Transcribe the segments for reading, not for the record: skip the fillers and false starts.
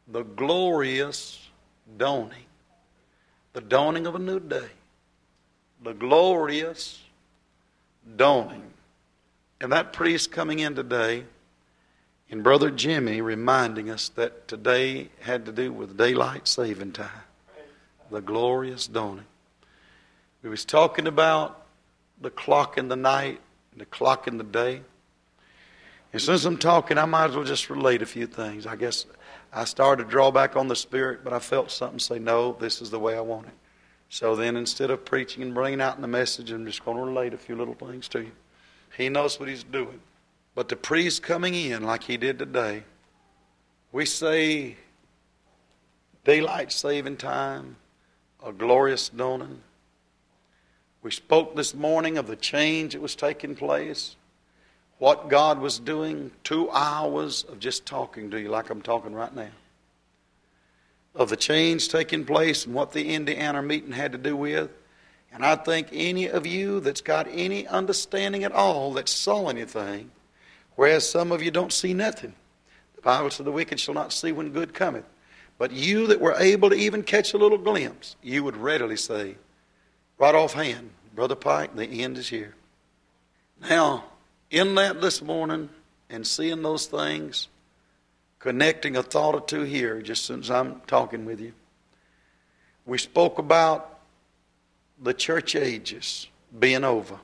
the glorious dawning. The dawning of a new day. The glorious dawning. And that priest coming in today, and Brother Jimmy reminding us that today had to do with daylight saving time. The glorious dawning. We was talking about the clock in the night, the clock in the day. And since I'm talking, I might as well just relate a few things. I guess I started to draw back on the Spirit, but I felt something say, no, this is the way I want it. So then instead of preaching and bringing out in the message, I'm just going to relate a few little things to you. He knows what he's doing. But the priest coming in like he did today, we say daylight saving time, a glorious dawning. We spoke this morning of the change that was taking place, what God was doing, 2 hours of just talking to you like I'm talking right now, of the change taking place and what the Indiana meeting had to do with. And I think any of you that's got any understanding at all that saw anything, whereas some of you don't see nothing. The Bible says the wicked shall not see when good cometh. But you that were able to even catch a little glimpse, you would readily say, right offhand, Brother Pike, the end is here. Now, in that this morning and seeing those things, connecting a thought or two here, just since I'm talking with you, we spoke about the church ages being over.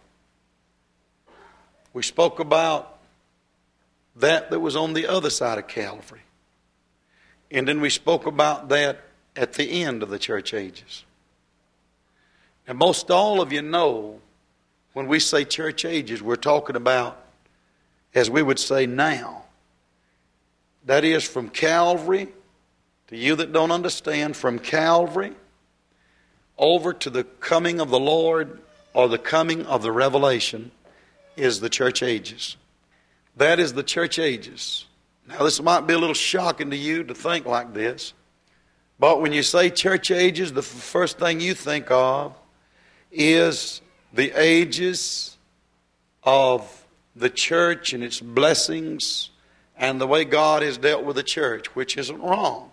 We spoke about that was on the other side of Calvary. And then we spoke about that at the end of the church ages. And most all of you know, when we say church ages, we're talking about, as we would say now, that is from Calvary, to you that don't understand, from Calvary over to the coming of the Lord or the coming of the revelation is the church ages. That is the church ages. Now this might be a little shocking to you to think like this, but when you say church ages, the first thing you think of is the ages of the church and its blessings and the way God has dealt with the church, which isn't wrong.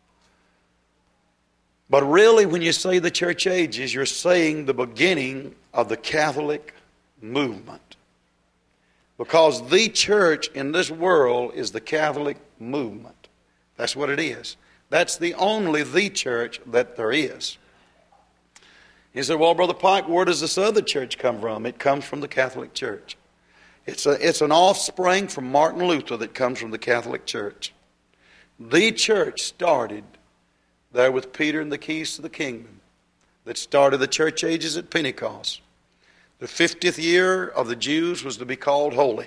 But really, when you say the church ages, you're saying the beginning of the Catholic movement. Because the church in this world is the Catholic movement. That's what it is. That's the church that there is. He said, well, Brother Pike, where does this other church come from? It comes from the Catholic Church. It's an offspring from Martin Luther that comes from the Catholic Church. The church started there with Peter and the keys to the kingdom, that started the church ages at Pentecost. The 50th year of the Jews was to be called holy.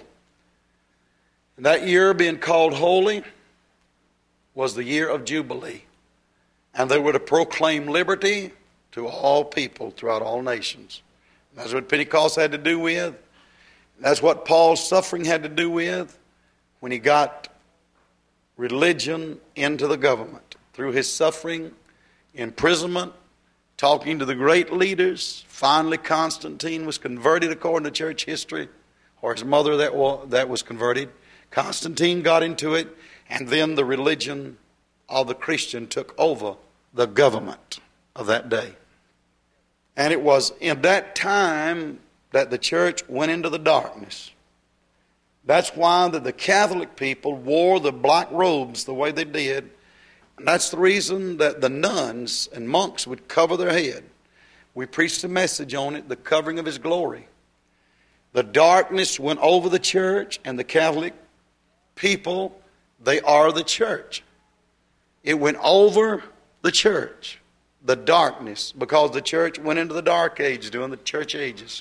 And that year being called holy was the year of Jubilee. And they were to proclaim liberty to all people throughout all nations. And that's what Pentecost had to do with. That's what Paul's suffering had to do with when he got religion into the government. Through his suffering, imprisonment, talking to the great leaders. Finally, Constantine was converted according to church history, or his mother that was converted. Constantine got into it, and then the religion of the Christian took over the government of that day. And it was in that time that the church went into the darkness. That's why the Catholic people wore the black robes the way they did. And that's the reason that the nuns and monks would cover their head. We preached a message on it, the covering of His glory. The darkness went over the church, and the Catholic people, they are the church. It went over the church, the darkness, because the church went into the dark age during the church ages.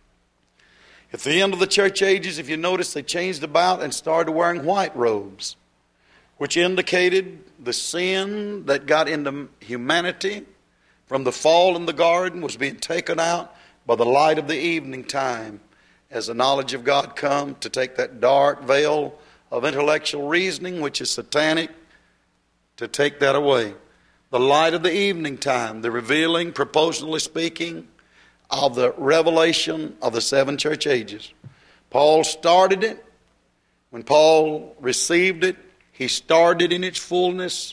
At the end of the church ages, if you notice, they changed about and started wearing white robes, which indicated the sin that got into humanity from the fall in the garden was being taken out by the light of the evening time as the knowledge of God come to take that dark veil of intellectual reasoning, which is satanic, to take that away. The light of the evening time, the revealing, proportionally speaking, of the revelation of the 7 church ages. Paul started it. When Paul received it, he started in its fullness.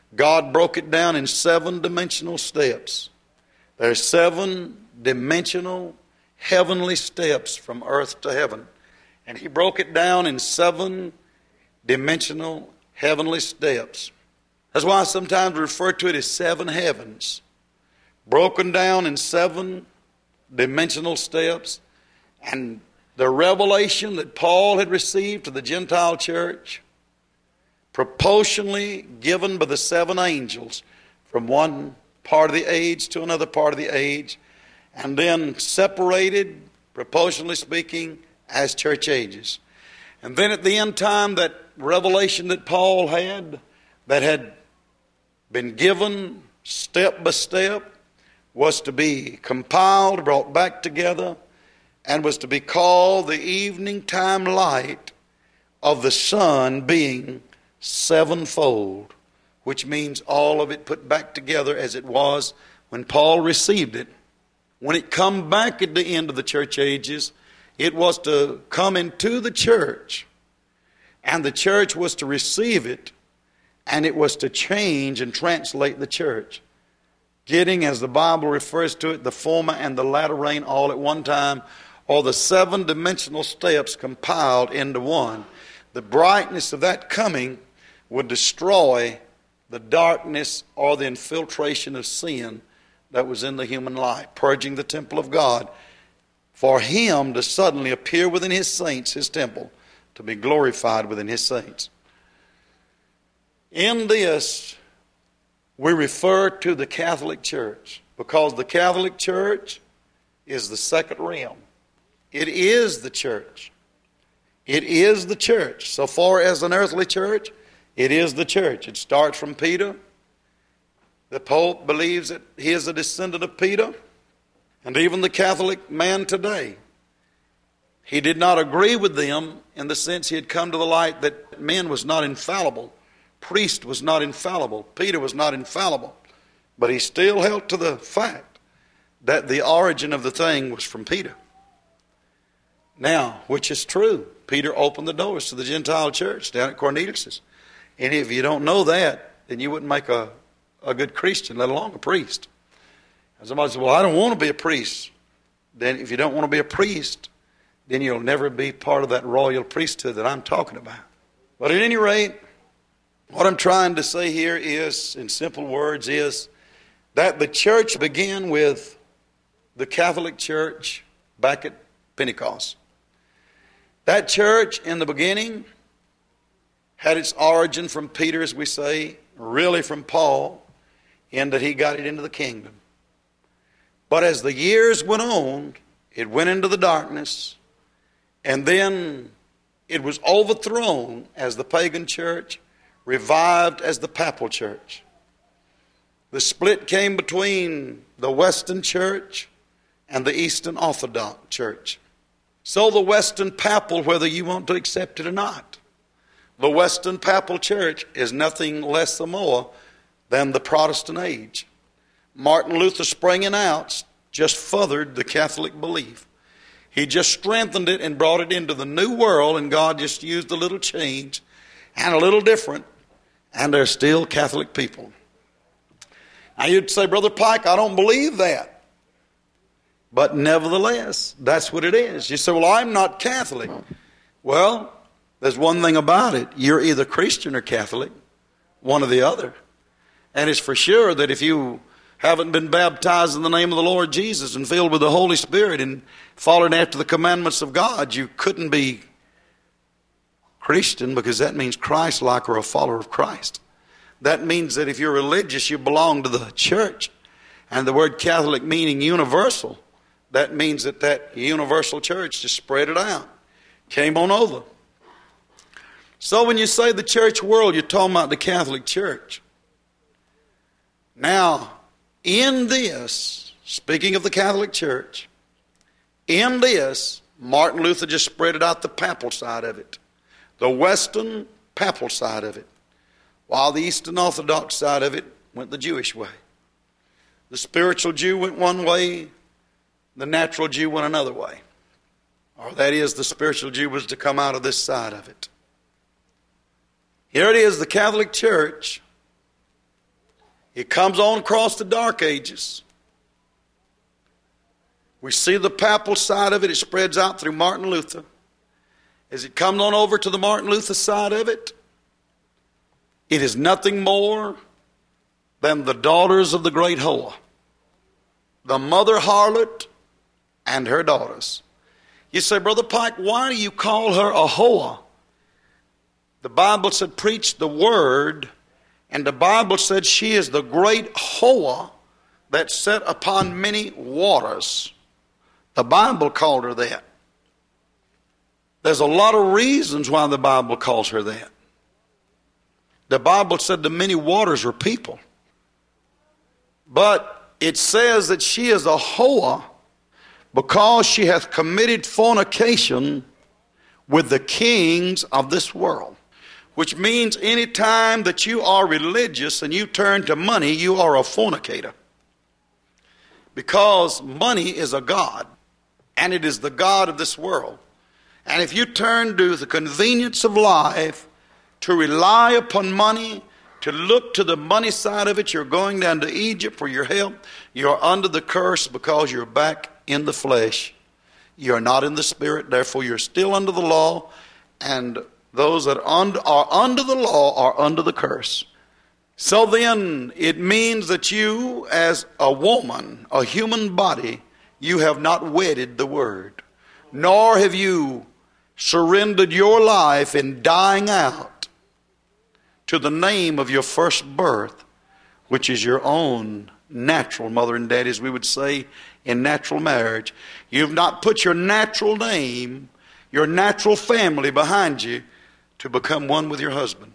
God broke it down in 7-dimensional steps. There's 7-dimensional heavenly steps from earth to heaven. And He broke it down in 7-dimensional heavenly steps. That's why sometimes we refer to it as 7 heavens. Broken down in 7-dimensional steps. And the revelation that Paul had received to the Gentile church, proportionally given by the 7 angels from one part of the age to another part of the age, and then separated, proportionally speaking, as church ages. And then at the end time, that revelation that Paul had, that had been given step by step, was to be compiled, brought back together, and was to be called the evening time light of the sun being sevenfold, which means all of it put back together as it was when Paul received it. When it come back at the end of the church ages, it was to come into the church, and the church was to receive it, and it was to change and translate the church, getting, as the Bible refers to it, the former and the latter rain all at one time, or the 7-dimensional steps compiled into one. The brightness of that coming would destroy the darkness or the infiltration of sin that was in the human life, purging the temple of God, for Him to suddenly appear within His saints, His temple, to be glorified within His saints. In this, we refer to the Catholic Church, because the Catholic Church is the second realm. It is the church. It is the church. So far as an earthly church, it is the church. It starts from Peter. The Pope believes that he is a descendant of Peter. And even the Catholic man today, he did not agree with them in the sense he had come to the light that man was not infallible. Priest was not infallible. Peter was not infallible. But he still held to the fact that the origin of the thing was from Peter. Now, which is true, Peter opened the doors to the Gentile church down at Cornelius's. And if you don't know that, then you wouldn't make a good Christian, let alone a priest. And somebody says, well, I don't want to be a priest. Then if you don't want to be a priest, then you'll never be part of that royal priesthood that I'm talking about. But at any rate, what I'm trying to say here is, in simple words, is that the church began with the Catholic Church back at Pentecost. That church in the beginning had its origin from Peter, as we say, really from Paul, in that he got it into the kingdom. But as the years went on, it went into the darkness, and then it was overthrown as the pagan church, revived as the papal church. The split came between the Western church and the Eastern Orthodox church. So the Western papal, whether you want to accept it or not, the Western papal church is nothing less or more than the Protestant age. Martin Luther springing out just furthered the Catholic belief. He just strengthened it and brought it into the new world, and God just used a little change and a little different, and they're still Catholic people. Now you'd say, Brother Pike, I don't believe that. But nevertheless, that's what it is. You say, well, I'm not Catholic. Well, there's one thing about it. You're either Christian or Catholic, one or the other. And it's for sure that if you haven't been baptized in the name of the Lord Jesus and filled with the Holy Spirit and following after the commandments of God, you couldn't be Christian, because that means Christ-like or a follower of Christ. That means that if you're religious, you belong to the church. And the word Catholic meaning universal, that means that that universal church just spread it out, came on over. So when you say the church world, you're talking about the Catholic Church. Now, in this, speaking of the Catholic Church, in this, Martin Luther just spread it out the papal side of it, the Western papal side of it, while the Eastern Orthodox side of it went the Jewish way. The spiritual Jew went one way, the natural Jew went another way. Or that is, the spiritual Jew was to come out of this side of it. Here it is, the Catholic Church It comes on across the Dark Ages. We see the papal side of it. It spreads out through Martin Luther. As it comes on over to the Martin Luther side of it, it is nothing more than the daughters of the great Hoa, the mother harlot and her daughters. You say, Brother Pike, why do you call her a Hoa? The Bible said, preach the word, and the Bible said she is the great Hoa that sat upon many waters. The Bible called her that. There's a lot of reasons why the Bible calls her that. The Bible said the many waters are people. But it says that she is a Hoa because she hath committed fornication with the kings of this world. Which means any time that you are religious and you turn to money, you are a fornicator. Because money is a god, and it is the god of this world. And if you turn to the convenience of life, to rely upon money, to look to the money side of it, you're going down to Egypt for your help. You're under the curse because you're back in the flesh. You're not in the spirit, therefore you're still under the law, and those that are under the law are under the curse. So then it means that you, as a woman, a human body, you have not wedded the word, nor have you surrendered your life in dying out to the name of your first birth, which is your own natural mother and daddy, as we would say in natural marriage. You've not put your natural name, your natural family behind you to become one with your husband.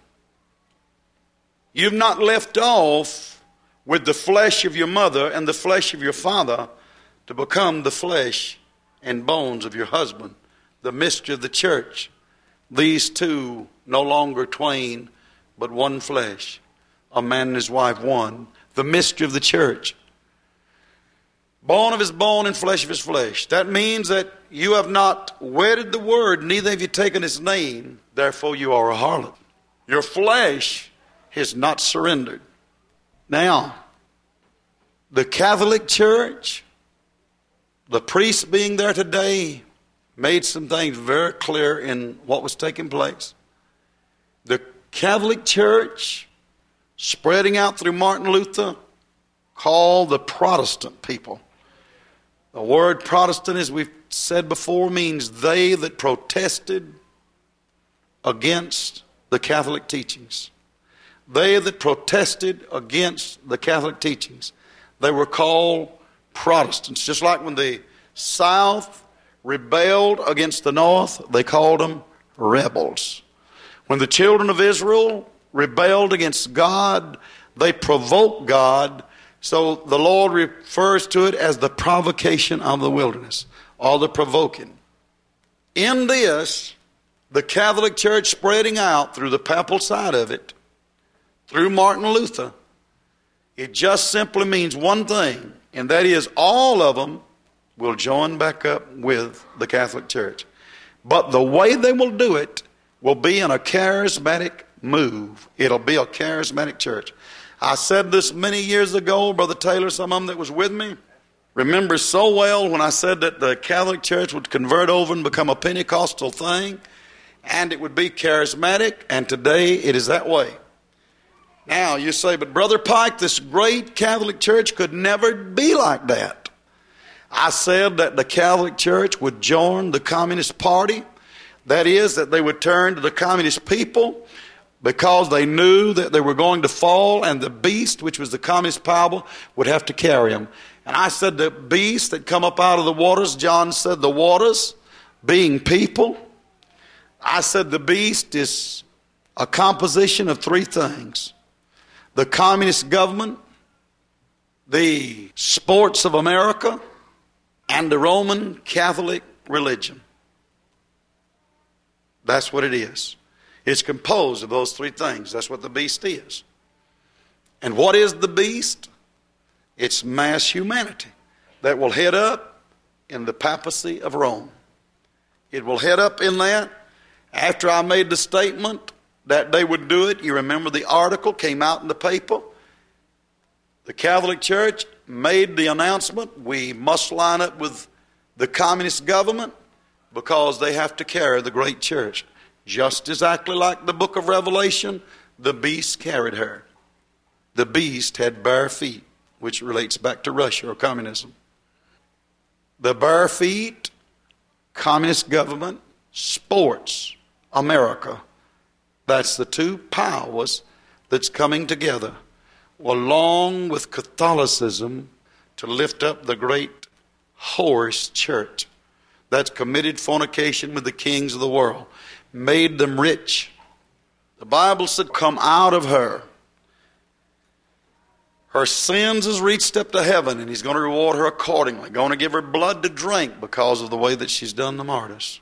You've not left off with the flesh of your mother and the flesh of your father to become the flesh and bones of your husband, the mystery of the church. These two no longer twain, but one flesh. A man and his wife one. The mystery of the church. Bone of his bone and flesh of his flesh. That means that you have not wedded the word, neither have you taken his name. Therefore you are a harlot. Your flesh is not surrendered. Now, the Catholic Church, the priests being there today, made some things very clear in what was taking place. The Catholic Church, spreading out through Martin Luther, called the Protestant people. The word Protestant, as we've said before, means they that protested against the Catholic teachings. They that protested against the Catholic teachings. They were called Protestants. Just like when the South rebelled against the North, they called them rebels. When the children of Israel rebelled against God, they provoked God. So the Lord refers to it as the provocation of the wilderness, or the provoking. In this, the Catholic Church spreading out through the papal side of it, through Martin Luther, it just simply means one thing, and that is all of them will join back up with the Catholic Church. But the way they will do it will be in a charismatic move. It'll be a charismatic church. I said this many years ago, Brother Taylor, some of them that was with me, remember so well when I said that the Catholic Church would convert over and become a Pentecostal thing, and it would be charismatic, and today it is that way. Now you say, but Brother Pike, this great Catholic Church could never be like that. I said that the Catholic Church would join the Communist Party. That is, that they would turn to the communist people because they knew that they were going to fall, and the beast, which was the communist power, would have to carry them. And I said the beast that come up out of the waters, John said the waters being people. I said the beast is a composition of three things: the communist government, the sports of America, and the Roman Catholic religion. That's what it is. It's composed of those three things. That's what the beast is. And what is the beast? It's mass humanity that will head up in the papacy of Rome. It will head up in that. After I made the statement that they would do it, you remember the article came out in the paper. The Catholic Church made the announcement, we must line up with the communist government because they have to carry the great church. Just exactly like the book of Revelation, the beast carried her. The beast had bare feet, which relates back to Russia or communism. The bare feet, communist government, sports, America. That's the two powers that's coming together, along with Catholicism, to lift up the great horse church that's committed fornication with the kings of the world, made them rich. The Bible said, come out of her. Her sins has reached up to heaven, and he's going to reward her accordingly. Going to give her blood to drink because of the way that she's done the martyrs.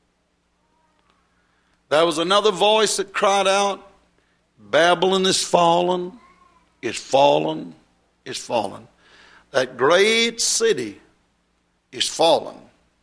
There was another voice that cried out, Babylon is fallen, is fallen, is fallen. That great city is fallen.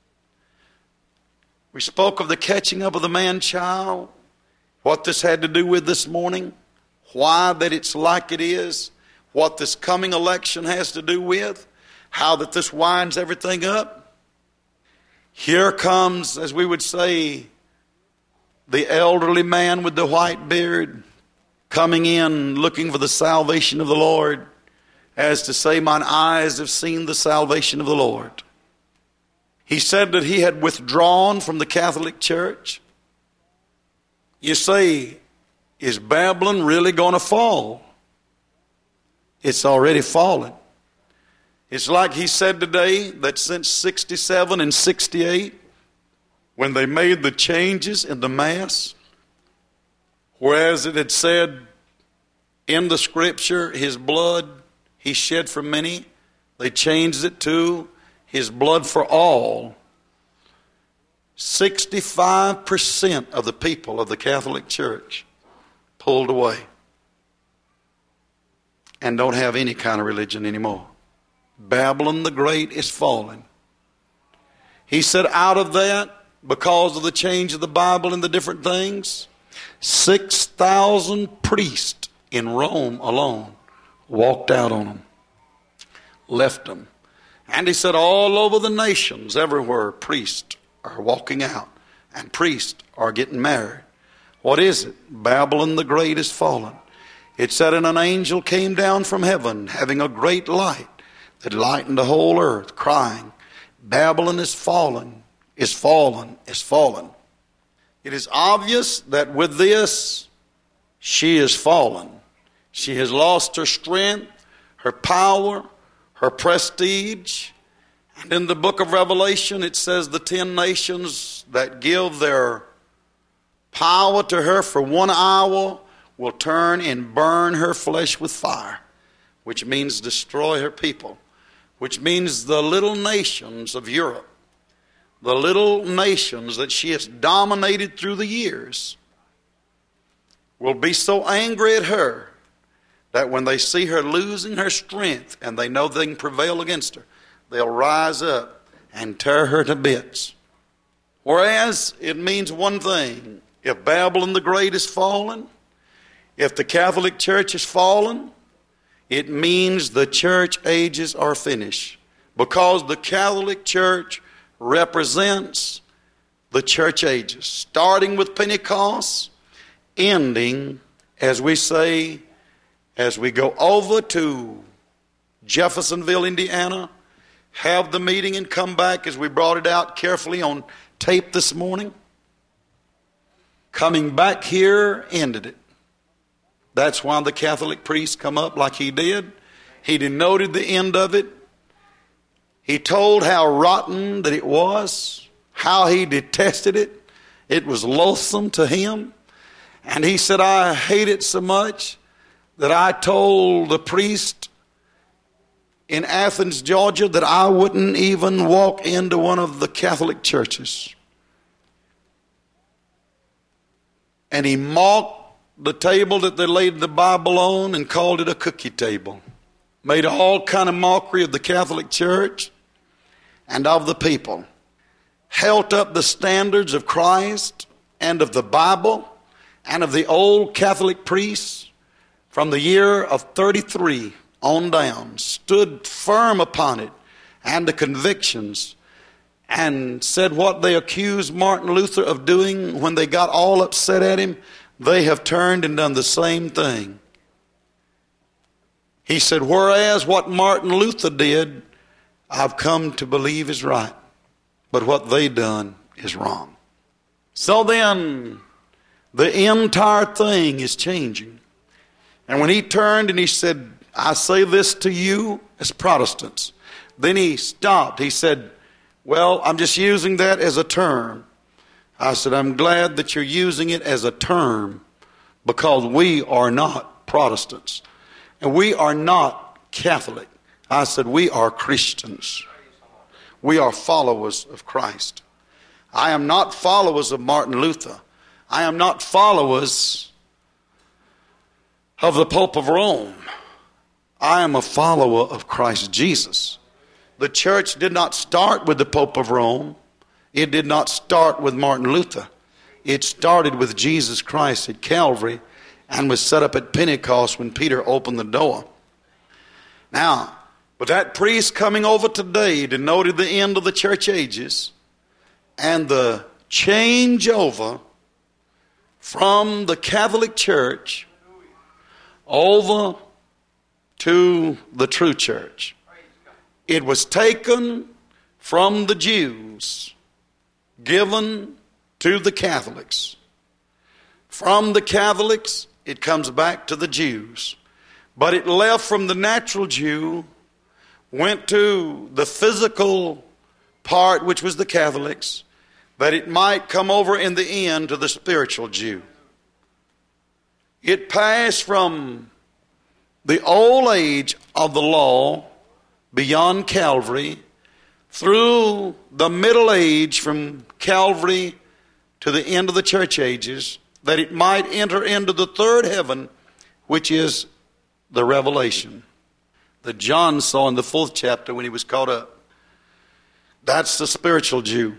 We spoke of the catching up of the man-child, what this had to do with this morning, why that it's like it is, what this coming election has to do with, how that this winds everything up. Here comes, as we would say, the elderly man with the white beard coming in looking for the salvation of the Lord, as to say, mine eyes have seen the salvation of the Lord. He said that he had withdrawn from the Catholic Church. You say, is Babylon really going to fall? It's already fallen. It's like he said today that since 67 and 68, when they made the changes in the Mass, whereas it had said in the Scripture, his blood he shed for many, they changed it to his blood for all. 65% of the people of the Catholic Church pulled away and don't have any kind of religion anymore. Babylon the Great is fallen. He said out of that, because of the change of the Bible and the different things, 6,000 priests in Rome alone walked out on them, left them. And he said all over the nations, everywhere, priests are walking out and priests are getting married. What is it? Babylon the Great is fallen. It said, and an angel came down from heaven, having a great light that lightened the whole earth, crying, Babylon is fallen, is fallen, is fallen. It is obvious that with this, she is fallen. She has lost her strength, her power, her prestige. And in the book of Revelation, it says the 10 nations that give their power to her for 1 hour will turn and burn her flesh with fire, which means destroy her people, which means the little nations of Europe, the little nations that she has dominated through the years, will be so angry at her that when they see her losing her strength and they know they can prevail against her, they'll rise up and tear her to bits. Whereas it means one thing. If Babylon the Great is fallen, if the Catholic Church is fallen, it means the church ages are finished. Because the Catholic Church represents the church ages, starting with Pentecost, ending, as we say, as we go over to Jeffersonville, Indiana, have the meeting and come back, as we brought it out carefully on tape this morning. Coming back here ended it. That's why the Catholic priest come up like he did. He denoted the end of it. He told how rotten that it was, how he detested it. It was loathsome to him. And he said, I hate it so much that I told the priest in Athens, Georgia, that I wouldn't even walk into one of the Catholic churches. And he mocked the table that they laid the Bible on and called it a cookie table. Made all kind of mockery of the Catholic Church and of the people. Held up the standards of Christ and of the Bible and of the old Catholic priests from the year of 33 on down, stood firm upon it and the convictions, and said what they accused Martin Luther of doing when they got all upset at him, they have turned and done the same thing. He said, whereas what Martin Luther did, I've come to believe is right, but what they done is wrong. So then, the entire thing is changing. And when he turned and he said, I say this to you as Protestants. Then he stopped. He said, well, I'm just using that as a term. I said, I'm glad that you're using it as a term because we are not Protestants. And we are not Catholic. I said, we are Christians. We are followers of Christ. I am not followers of Martin Luther. I am not followers of the Pope of Rome. I am a follower of Christ Jesus. The church did not start with the Pope of Rome. It did not start with Martin Luther. It started with Jesus Christ at Calvary and was set up at Pentecost when Peter opened the door. Now, but that priest coming over today denoted the end of the church ages and the changeover from the Catholic Church over to the true church. It was taken from the Jews, given to the Catholics. From the Catholics, it comes back to the Jews. But it left from the natural Jew, went to the physical part, which was the Catholics, that it might come over in the end to the spiritual Jew. It passed from the old age of the law beyond Calvary through the middle age from Calvary to the end of the church ages, that it might enter into the third heaven, which is the revelation that John saw in the 4th chapter when he was caught up. That's the spiritual Jew.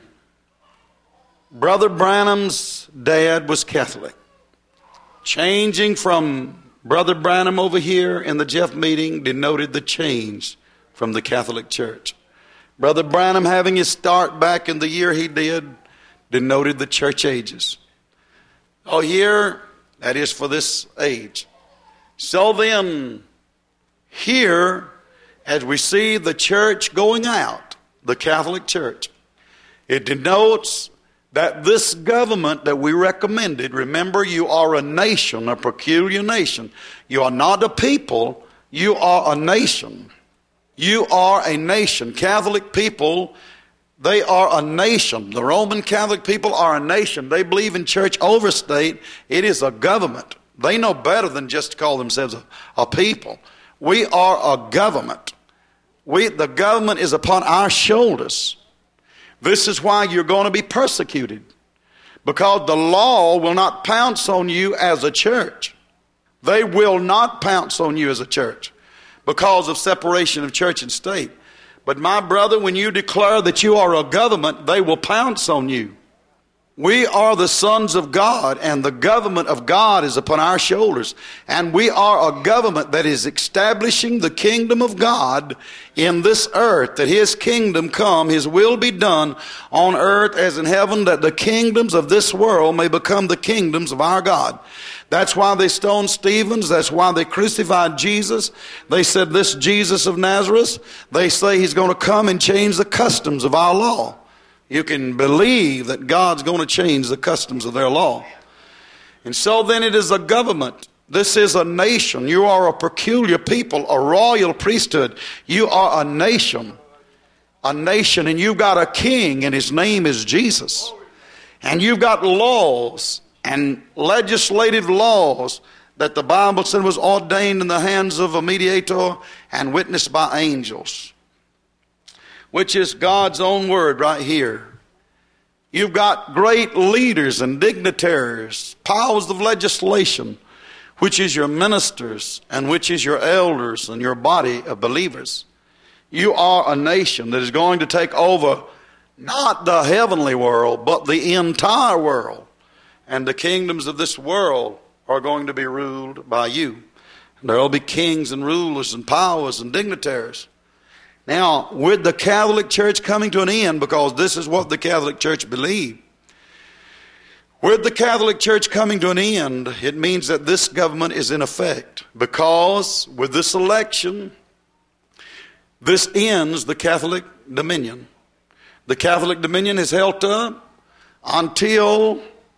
Brother Branham's dad was Catholic. Changing from Brother Branham over here in the Jeff meeting denoted the change from the Catholic Church. Brother Branham having his start back in the year he did denoted the church ages. Oh, here, that is for this age. So then, here, as we see the church going out, the Catholic Church, it denotes that this government that we recommended, remember, you are a nation, a peculiar nation. You are not a people, you are a nation. You are a nation. Catholic people, they are a nation. The Roman Catholic people are a nation. They believe in church overstate. It is a government. They know better than just to call themselves a people. We are a government. The government is upon our shoulders. This is why you're going to be persecuted. Because the law will not pounce on you as a church. They will not pounce on you as a church because of separation of church and state. But my brother, when you declare that you are a government, they will pounce on you. We are the sons of God, and the government of God is upon our shoulders. And we are a government that is establishing the kingdom of God in this earth, that His kingdom come, His will be done on earth as in heaven, that the kingdoms of this world may become the kingdoms of our God. That's why they stoned Stephen. That's why they crucified Jesus. They said, this Jesus of Nazareth, they say He's going to come and change the customs of our law. You can believe that God's going to change the customs of their law. And so then it is a government. This is a nation. You are a peculiar people, a royal priesthood. You are a nation, and you've got a king, and His name is Jesus. And you've got laws and legislative laws that the Bible said was ordained in the hands of a mediator and witnessed by angels, which is God's own word right here. You've got great leaders and dignitaries, powers of legislation, which is your ministers and which is your elders and your body of believers. You are a nation that is going to take over not the heavenly world, but the entire world. And the kingdoms of this world are going to be ruled by you. There will be kings and rulers and powers and dignitaries. Now, with the Catholic Church coming to an end, because this is what the Catholic Church believed, with the Catholic Church coming to an end, it means that this government is in effect. Because with this election, this ends the Catholic dominion. The Catholic dominion is held up until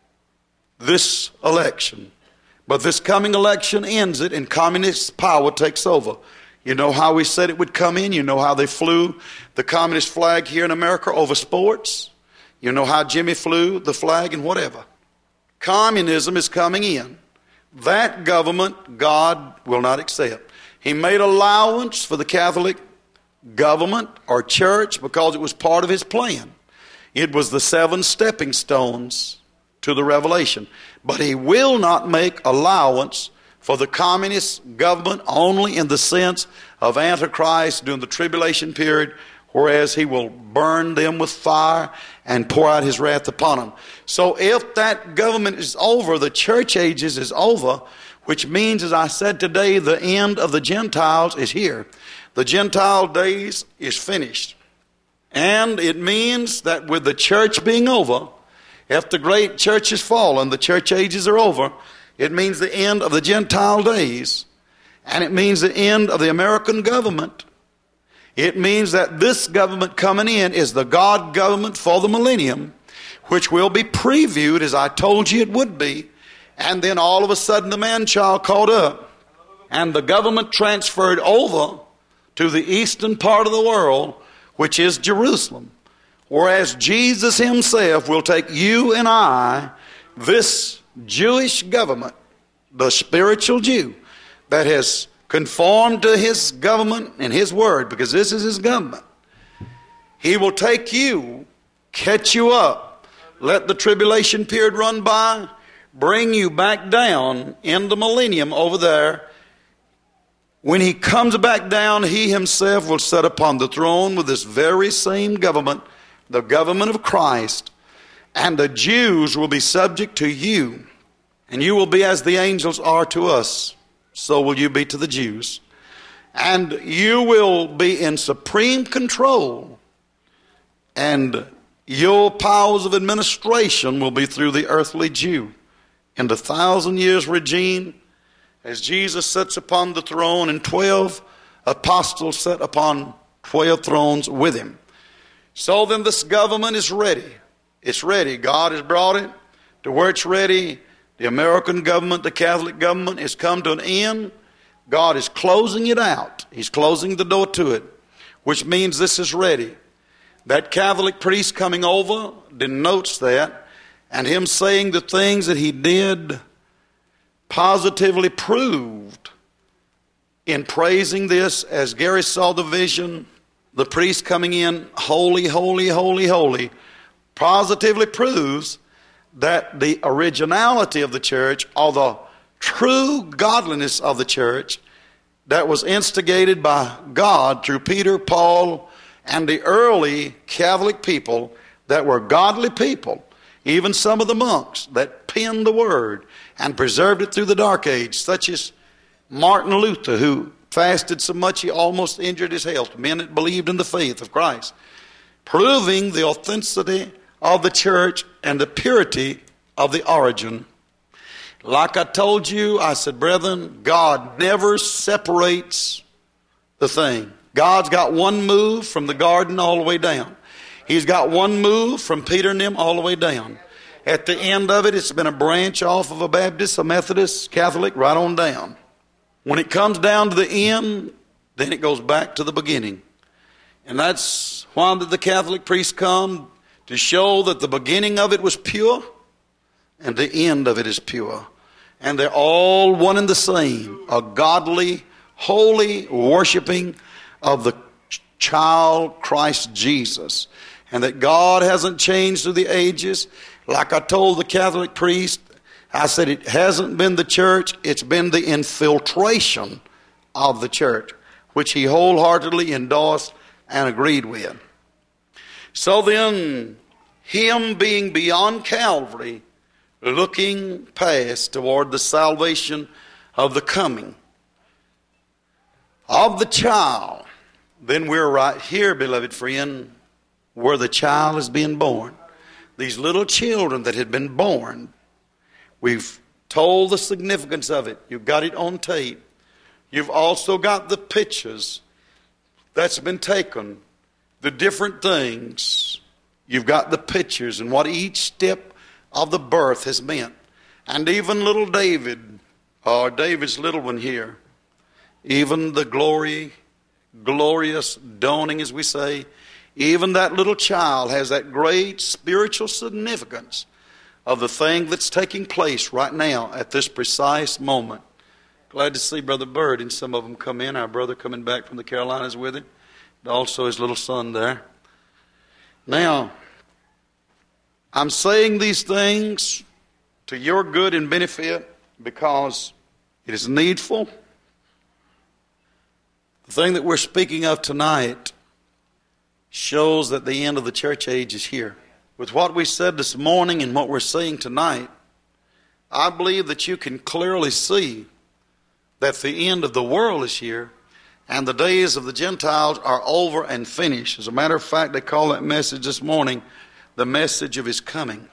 this election. But this coming election ends it, and communist power takes over. You know how we said it would come in? You know how they flew the communist flag here in America over sports? You know how Jimmy flew the flag and whatever. Communism is coming in. That government God will not accept. He made allowance for the Catholic government or church because it was part of his plan. It was the 7 stepping stones to the revelation. But he will not make allowance for the communist government only in the sense of Antichrist during the tribulation period, whereas he will burn them with fire and pour out his wrath upon them. So if that government is over, the church ages is over, which means, as I said today, the end of the Gentiles is here. The Gentile days is finished. And it means that with the church being over, if the great church has fallen, the church ages are over, it means the end of the Gentile days. And it means the end of the American government. It means that this government coming in is the God government for the millennium, which will be previewed as I told you it would be. And then all of a sudden the man-child caught up. And the government transferred over to the eastern part of the world, which is Jerusalem. Whereas Jesus himself will take you and I, this Jewish government, the spiritual Jew that has conformed to his government and his word, because this is his government. He will take you, catch you up, let the tribulation period run by, bring you back down in the millennium over there. When he comes back down, he himself will sit upon the throne with this very same government, the government of Christ, and the Jews will be subject to you, and you will be as the angels are to us, so will you be to the Jews. And you will be in supreme control, and your powers of administration will be through the earthly Jew. In the 1,000 years regime, as Jesus sits upon the throne and 12 apostles sit upon 12 thrones with him. So then this government is ready. It's ready. God has brought it to where it's ready. The American government, the Catholic government has come to an end. God is closing it out. He's closing the door to it, which means this is ready. That Catholic priest coming over denotes that, and him saying the things that he did positively proved in praising this. As Gary saw the vision, the priest coming in, holy, holy, holy, holy, positively proves that the originality of the church, or the true godliness of the church that was instigated by God through Peter, Paul, and the early Catholic people that were godly people, even some of the monks that penned the word and preserved it through the dark age, such as Martin Luther, who fasted so much he almost injured his health, men that believed in the faith of Christ, proving the authenticity of the church and the purity of the origin. Like I told you, I said, brethren, God never separates the thing. God's got one move from the garden all the way down. He's got one move from Peter and them all the way down. At the end of it, it's been a branch off of a Baptist, a Methodist, Catholic, right on down. When it comes down to the end, then it goes back to the beginning. And that's why did the Catholic priests come? To show that the beginning of it was pure and the end of it is pure. And they're all one and the same, a godly, holy worshiping of the child Christ Jesus. And that God hasn't changed through the ages. Like I told the Catholic priest, I said it hasn't been the church, it's been the infiltration of the church, which he wholeheartedly endorsed and agreed with. So then, him being beyond Calvary, looking past toward the salvation of the coming, of the child. Then we're right here, beloved friend, where the child is being born. These little children that had been born, we've told the significance of it. You've got it on tape. You've also got the pictures that's been taken, the different things. You've got the pictures and what each step of the birth has meant. And even little David, or David's little one here, even the glorious dawning, as we say, even that little child has that great spiritual significance of the thing that's taking place right now at this precise moment. Glad to see Brother Bird and some of them come in. Our brother coming back from the Carolinas with him. And also his little son there. Now, I'm saying these things to your good and benefit because it is needful. The thing that we're speaking of tonight shows that the end of the church age is here. With what we said this morning and what we're saying tonight, I believe that you can clearly see that the end of the world is here and the days of the Gentiles are over and finished. As a matter of fact, they call that message this morning the message of His coming.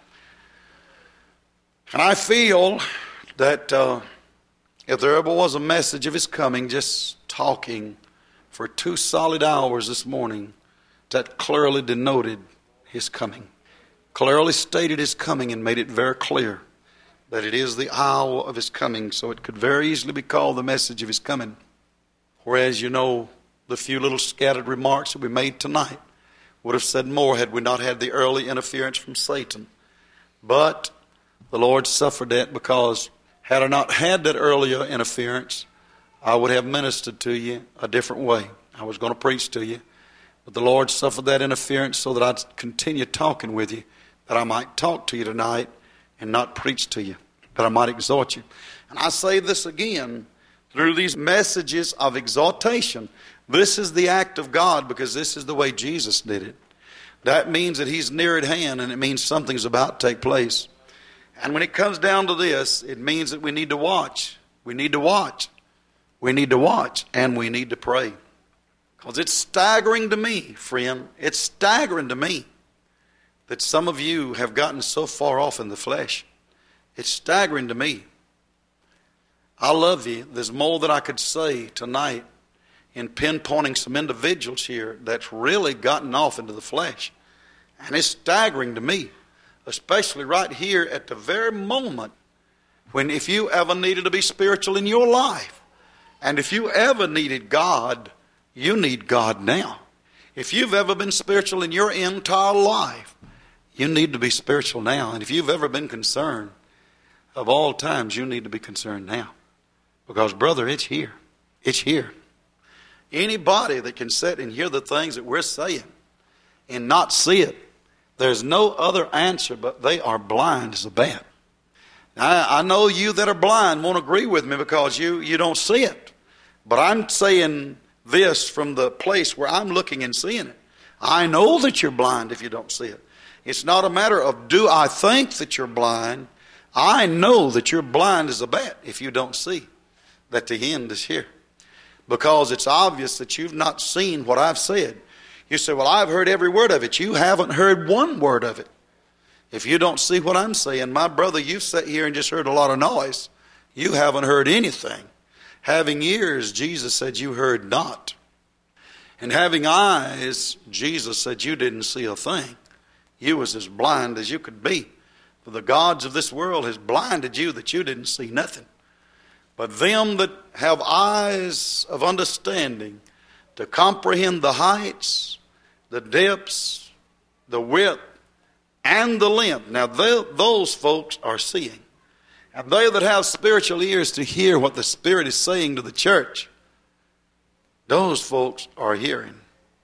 And I feel that if there ever was a message of His coming, just talking for 2 solid hours this morning, that clearly denoted His coming. Clearly stated His coming and made it very clear that it is the hour of His coming. So it could very easily be called the message of His coming. Whereas, you know, the few little scattered remarks that we made tonight would have said more had we not had the early interference from Satan. But the Lord suffered that because had I not had that earlier interference, I would have ministered to you a different way. I was going to preach to you. But the Lord suffered that interference so that I'd continue talking with you, that I might talk to you tonight and not preach to you, that I might exhort you. And I say this again, through these messages of exhortation, this is the act of God because this is the way Jesus did it. That means that He's near at hand and it means something's about to take place. And when it comes down to this, it means that we need to watch. We need to watch. We need to watch and we need to pray. Because it's staggering to me, friend, it's staggering to me that some of you have gotten so far off in the flesh. It's staggering to me. I love you. There's more that I could say tonight in pinpointing some individuals here that's really gotten off into the flesh. And it's staggering to me, especially right here at the very moment when if you ever needed to be spiritual in your life, and if you ever needed God, you need God now. If you've ever been spiritual in your entire life, you need to be spiritual now. And if you've ever been concerned of all times, you need to be concerned now. Because, brother, it's here. It's here. Anybody that can sit and hear the things that we're saying and not see it, there's no other answer but they are blind as a bat. Now, I know you that are blind won't agree with me because you don't see it. But I'm saying this from the place where I'm looking and seeing it. I know that you're blind if you don't see it. It's not a matter of do I think that you're blind. I know that you're blind as a bat if you don't see that the end is here. Because it's obvious that you've not seen what I've said. You say, well, I've heard every word of it. You haven't heard one word of it. If you don't see what I'm saying, my brother, you've sat here and just heard a lot of noise. You haven't heard anything. Having ears, Jesus said you heard not. And having eyes, Jesus said you didn't see a thing. You was as blind as you could be. For the gods of this world has blinded you that you didn't see nothing. But them that have eyes of understanding to comprehend the heights, the depths, the width, and the length. Now those folks are seeing. And they that have spiritual ears to hear what the Spirit is saying to the church, those folks are hearing.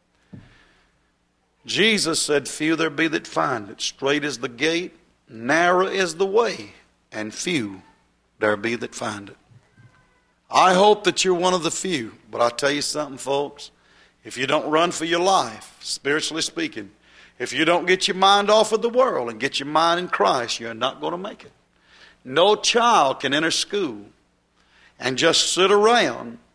Jesus said, few there be that find it. Straight is the gate, narrow is the way, and few there be that find it. I hope that you're one of the few. But I'll tell you something, folks. If you don't run for your life, spiritually speaking, if you don't get your mind off of the world and get your mind in Christ, you're not going to make it. No child can enter school and just sit around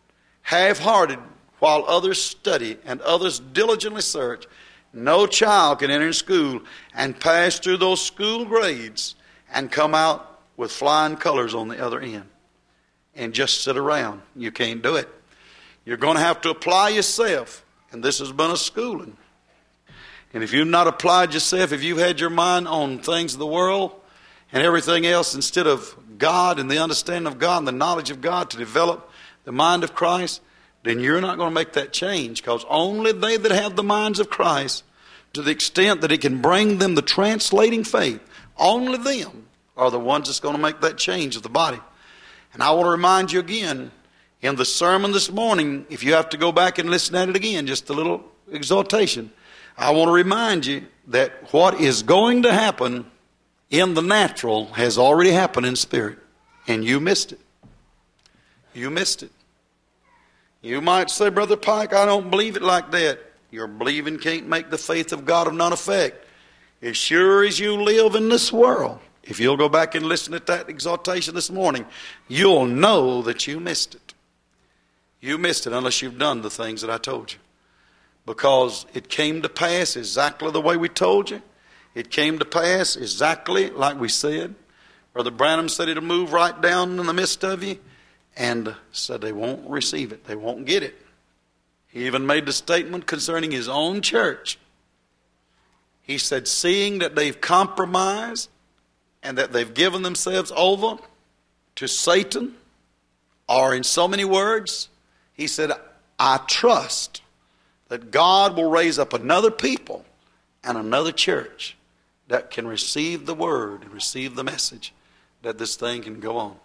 half-hearted, while others study and others diligently search. No child can enter school and pass through those school grades and come out with flying colors on the other end and just sit around. You can't do it. You're going to have to apply yourself, and this has been a schooling. And if you've not applied yourself, if you've had your mind on things of the world and everything else instead of God and the understanding of God and the knowledge of God to develop the mind of Christ, then you're not going to make that change, because only they that have the minds of Christ, to the extent that it can bring them the translating faith, only them are the ones that's going to make that change of the body. And I want to remind you again, in the sermon this morning, if you have to go back and listen at it again, just a little exhortation, I want to remind you that what is going to happen in the natural has already happened in spirit, and you missed it. You missed it. You might say, Brother Pike, I don't believe it like that. Your believing can't make the faith of God of none effect. As sure as you live in this world, if you'll go back and listen at that exhortation this morning, you'll know that you missed it. You missed it unless you've done the things that I told you. Because it came to pass exactly the way we told you. It came to pass exactly like we said. Brother Branham said it'll move right down in the midst of you. And said they won't receive it. They won't get it. He even made the statement concerning his own church. He said, seeing that they've compromised and that they've given themselves over to Satan, or in so many words, he said, I trust that God will raise up another people and another church that can receive the word and receive the message that this thing can go on.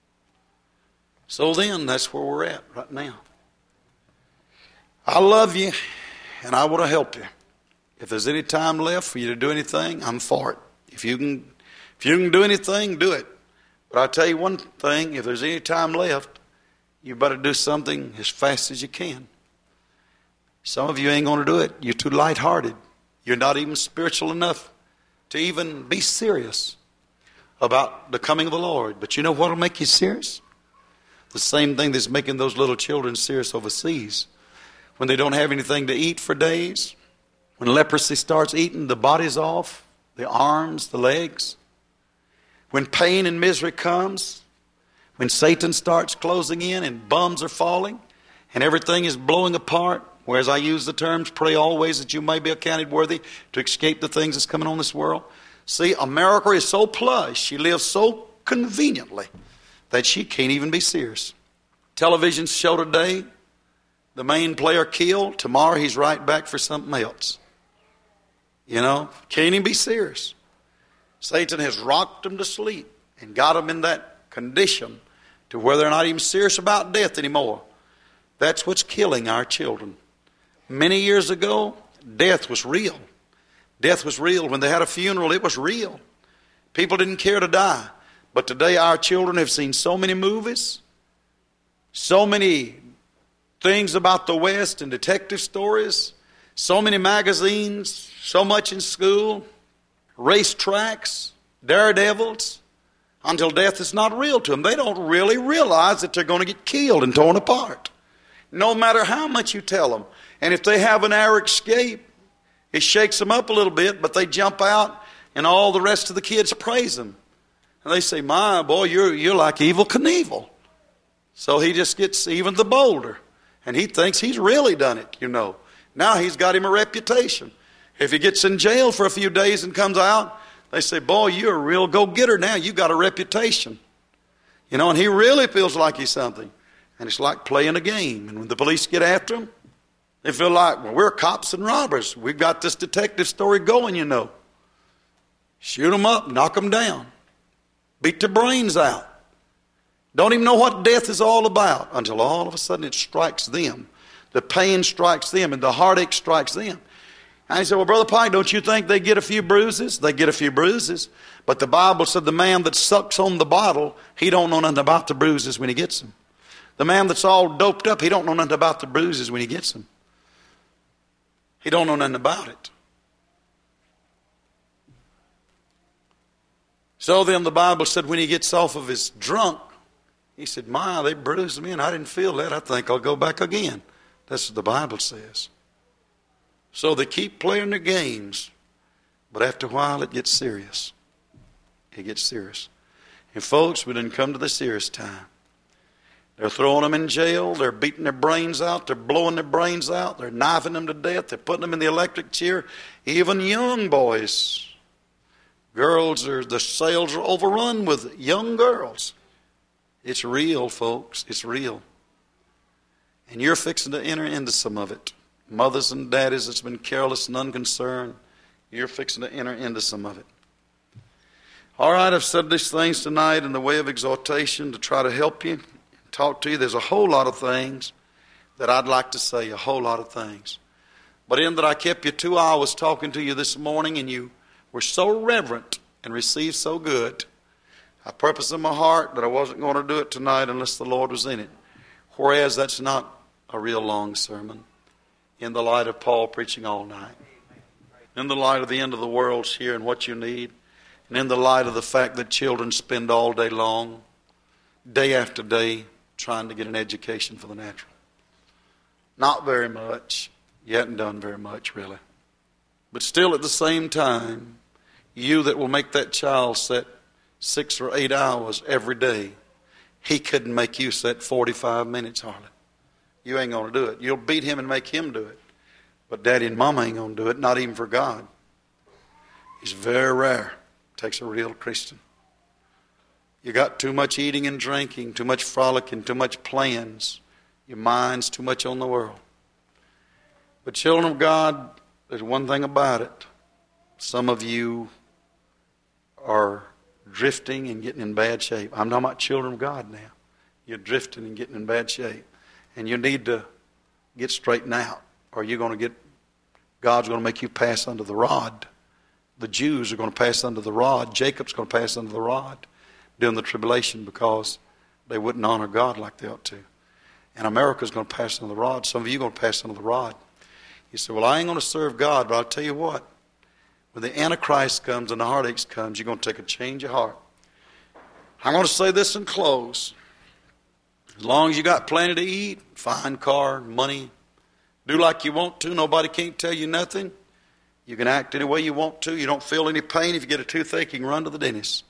So then, that's where we're at right now. I love you, and I want to help you. If there's any time left for you to do anything, I'm for it. If you can do anything, do it. But I'll tell you one thing, if there's any time left, you better do something as fast as you can. Some of you ain't going to do it. You're too lighthearted. You're not even spiritual enough to even be serious about the coming of the Lord. But you know what will make you serious? The same thing that's making those little children serious overseas. When they don't have anything to eat for days, when leprosy starts eating the bodies off, the arms, the legs, when pain and misery comes, when Satan starts closing in and bums are falling and everything is blowing apart, whereas I use the terms, pray always that you may be accounted worthy to escape the things that's coming on this world. See, America is so plush, she lives so conveniently that she can't even be serious. Television show today, the main player killed. Tomorrow he's right back for something else. You know, can't even be serious. Satan has rocked them to sleep and got them in that condition to where they're not even serious about death anymore. That's what's killing our children. Many years ago, death was real. Death was real. When they had a funeral, it was real. People didn't care to die. But today our children have seen so many movies, so many things about the West and detective stories, so many magazines, so much in school, racetracks, daredevils, until death is not real to them. They don't really realize that they're going to get killed and torn apart, no matter how much you tell them. And if they have an air escape, it shakes them up a little bit, but they jump out and all the rest of the kids praise them. And they say, my boy, you're like Evel Knievel. So he just gets even the bolder. And he thinks he's really done it, you know. Now he's got him a reputation. If he gets in jail for a few days and comes out, they say, boy, you're a real go-getter now. You got a reputation. You know, and he really feels like he's something. And it's like playing a game. And when the police get after him, they feel like, well, we're cops and robbers. We've got this detective story going, you know. Shoot them up, knock them down. Beat their brains out. Don't even know what death is all about until all of a sudden it strikes them. The pain strikes them and the heartache strikes them. And he said, well, Brother Pike, don't you think they get a few bruises? They get a few bruises. But the Bible said the man that sucks on the bottle, he don't know nothing about the bruises when he gets them. The man that's all doped up, he don't know nothing about the bruises when he gets them. He don't know nothing about it. So then the Bible said when he gets off of his drunk, He said, my, they bruised me and I didn't feel that. I think I'll go back again. That's what the Bible says. So they keep playing their games, but after a while it gets serious. It gets serious. And folks, we didn't come to the serious time. They're throwing them in jail. They're beating their brains out. They're blowing their brains out. They're knifing them to death. They're putting them in the electric chair. Even young boys. Girls, the cells are overrun with young girls. It's real, folks. It's real. And you're fixing to enter into some of it. Mothers and daddies that's been careless and unconcerned, you're fixing to enter into some of it. All right, I've said these things tonight in the way of exhortation to try to help you, talk to you. There's a whole lot of things that I'd like to say, a whole lot of things. But in that I kept you 2 hours talking to you this morning and you were so reverent and received so good, I purposed in my heart that I wasn't going to do it tonight unless the Lord was in it. Whereas that's not a real long sermon in the light of Paul preaching all night. In the light of the end of the world's here and what you need. And in the light of the fact that children spend all day long, day after day, trying to get an education for the natural. Not very much. You hadn't done very much, really. But still at the same time, you that will make that child sit 6 or 8 hours every day, he couldn't make you sit 45 minutes, hardly. You ain't going to do it. You'll beat him and make him do it. But Daddy and Mama ain't going to do it, not even for God. It's very rare. It takes a real Christian. You got too much eating and drinking, too much frolicking, too much plans. Your mind's too much on the world. But children of God, there's one thing about it. Some of you are drifting and getting in bad shape. I'm talking about children of God now. You're drifting and getting in bad shape. And you need to get straightened out. Or you're going to get, God's going to make you pass under the rod. The Jews are going to pass under the rod. Jacob's going to pass under the rod during the tribulation because they wouldn't honor God like they ought to. And America's going to pass under the rod. Some of you are going to pass under the rod. You say, well, I ain't going to serve God, but I'll tell you what. When the Antichrist comes and the heartaches comes, you're going to take a change of heart. I'm going to say this and close. As long as you got plenty to eat, fine car, money, do like you want to. Nobody can't tell you nothing. You can act any way you want to. You don't feel any pain. If you get a toothache, you can run to the dentist.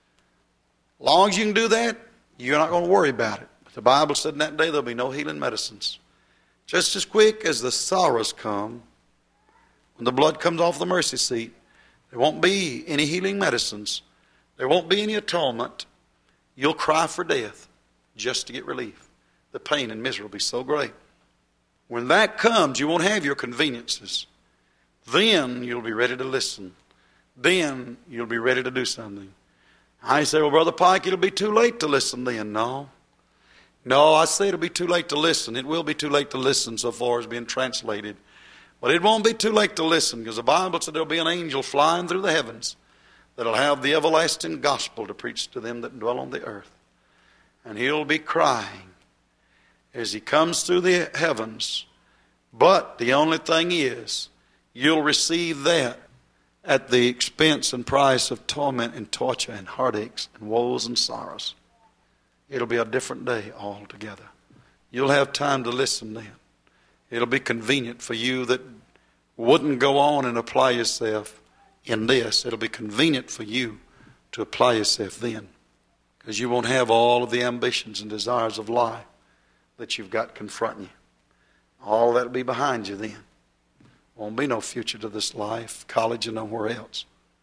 As long as you can do that, you're not going to worry about it. But the Bible said in that day there'll be no healing medicines. Just as quick as the sorrows come, when the blood comes off the mercy seat, there won't be any healing medicines. There won't be any atonement. You'll cry for death just to get relief. The pain and misery will be so great. When that comes, you won't have your conveniences. Then you'll be ready to listen. Then you'll be ready to do something. I say, well, Brother Pike, it'll be too late to listen then. No, I say it'll be too late to listen. It will be too late to listen so far as being translated. But it won't be too late to listen because the Bible said there'll be an angel flying through the heavens that'll have the everlasting gospel to preach to them that dwell on the earth. And he'll be crying as he comes through the heavens. But the only thing is, you'll receive that at the expense and price of torment and torture and heartaches and woes and sorrows. It'll be a different day altogether. You'll have time to listen then. It'll be convenient for you that wouldn't go on and apply yourself in this. It'll be convenient for you to apply yourself then. Because you won't have all of the ambitions and desires of life that you've got confronting you. All that will be behind you then. Won't be no future to this life, college and nowhere else.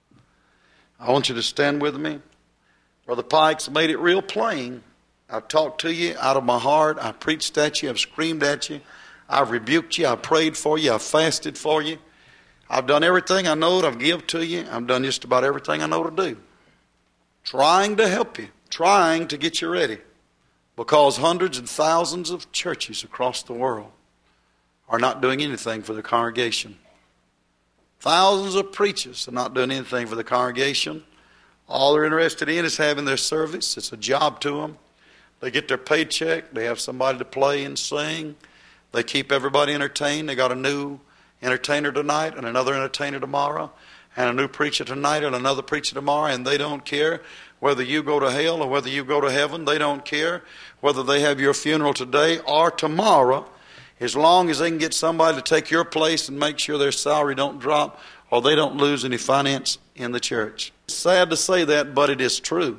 I want you to stand with me. Brother Pike's made it real plain. I've talked to you out of my heart. I've preached at you. I've screamed at you. I've rebuked you. I've prayed for you. I've fasted for you. I've done everything I know I've given to you. I've done just about everything I know to do. Trying to help you. Trying to get you ready. Because hundreds and thousands of churches across the world are not doing anything for the congregation. Thousands of preachers are not doing anything for the congregation. All they're interested in is having their service. It's a job to them. They get their paycheck. They have somebody to play and sing. They keep everybody entertained. They got a new entertainer tonight and another entertainer tomorrow and a new preacher tonight and another preacher tomorrow, and they don't care Whether you go to hell or whether you go to heaven, they don't care. Whether they have your funeral today or tomorrow, as long as they can get somebody to take your place and make sure their salary don't drop or they don't lose any finance in the church. It's sad to say that, but it is true.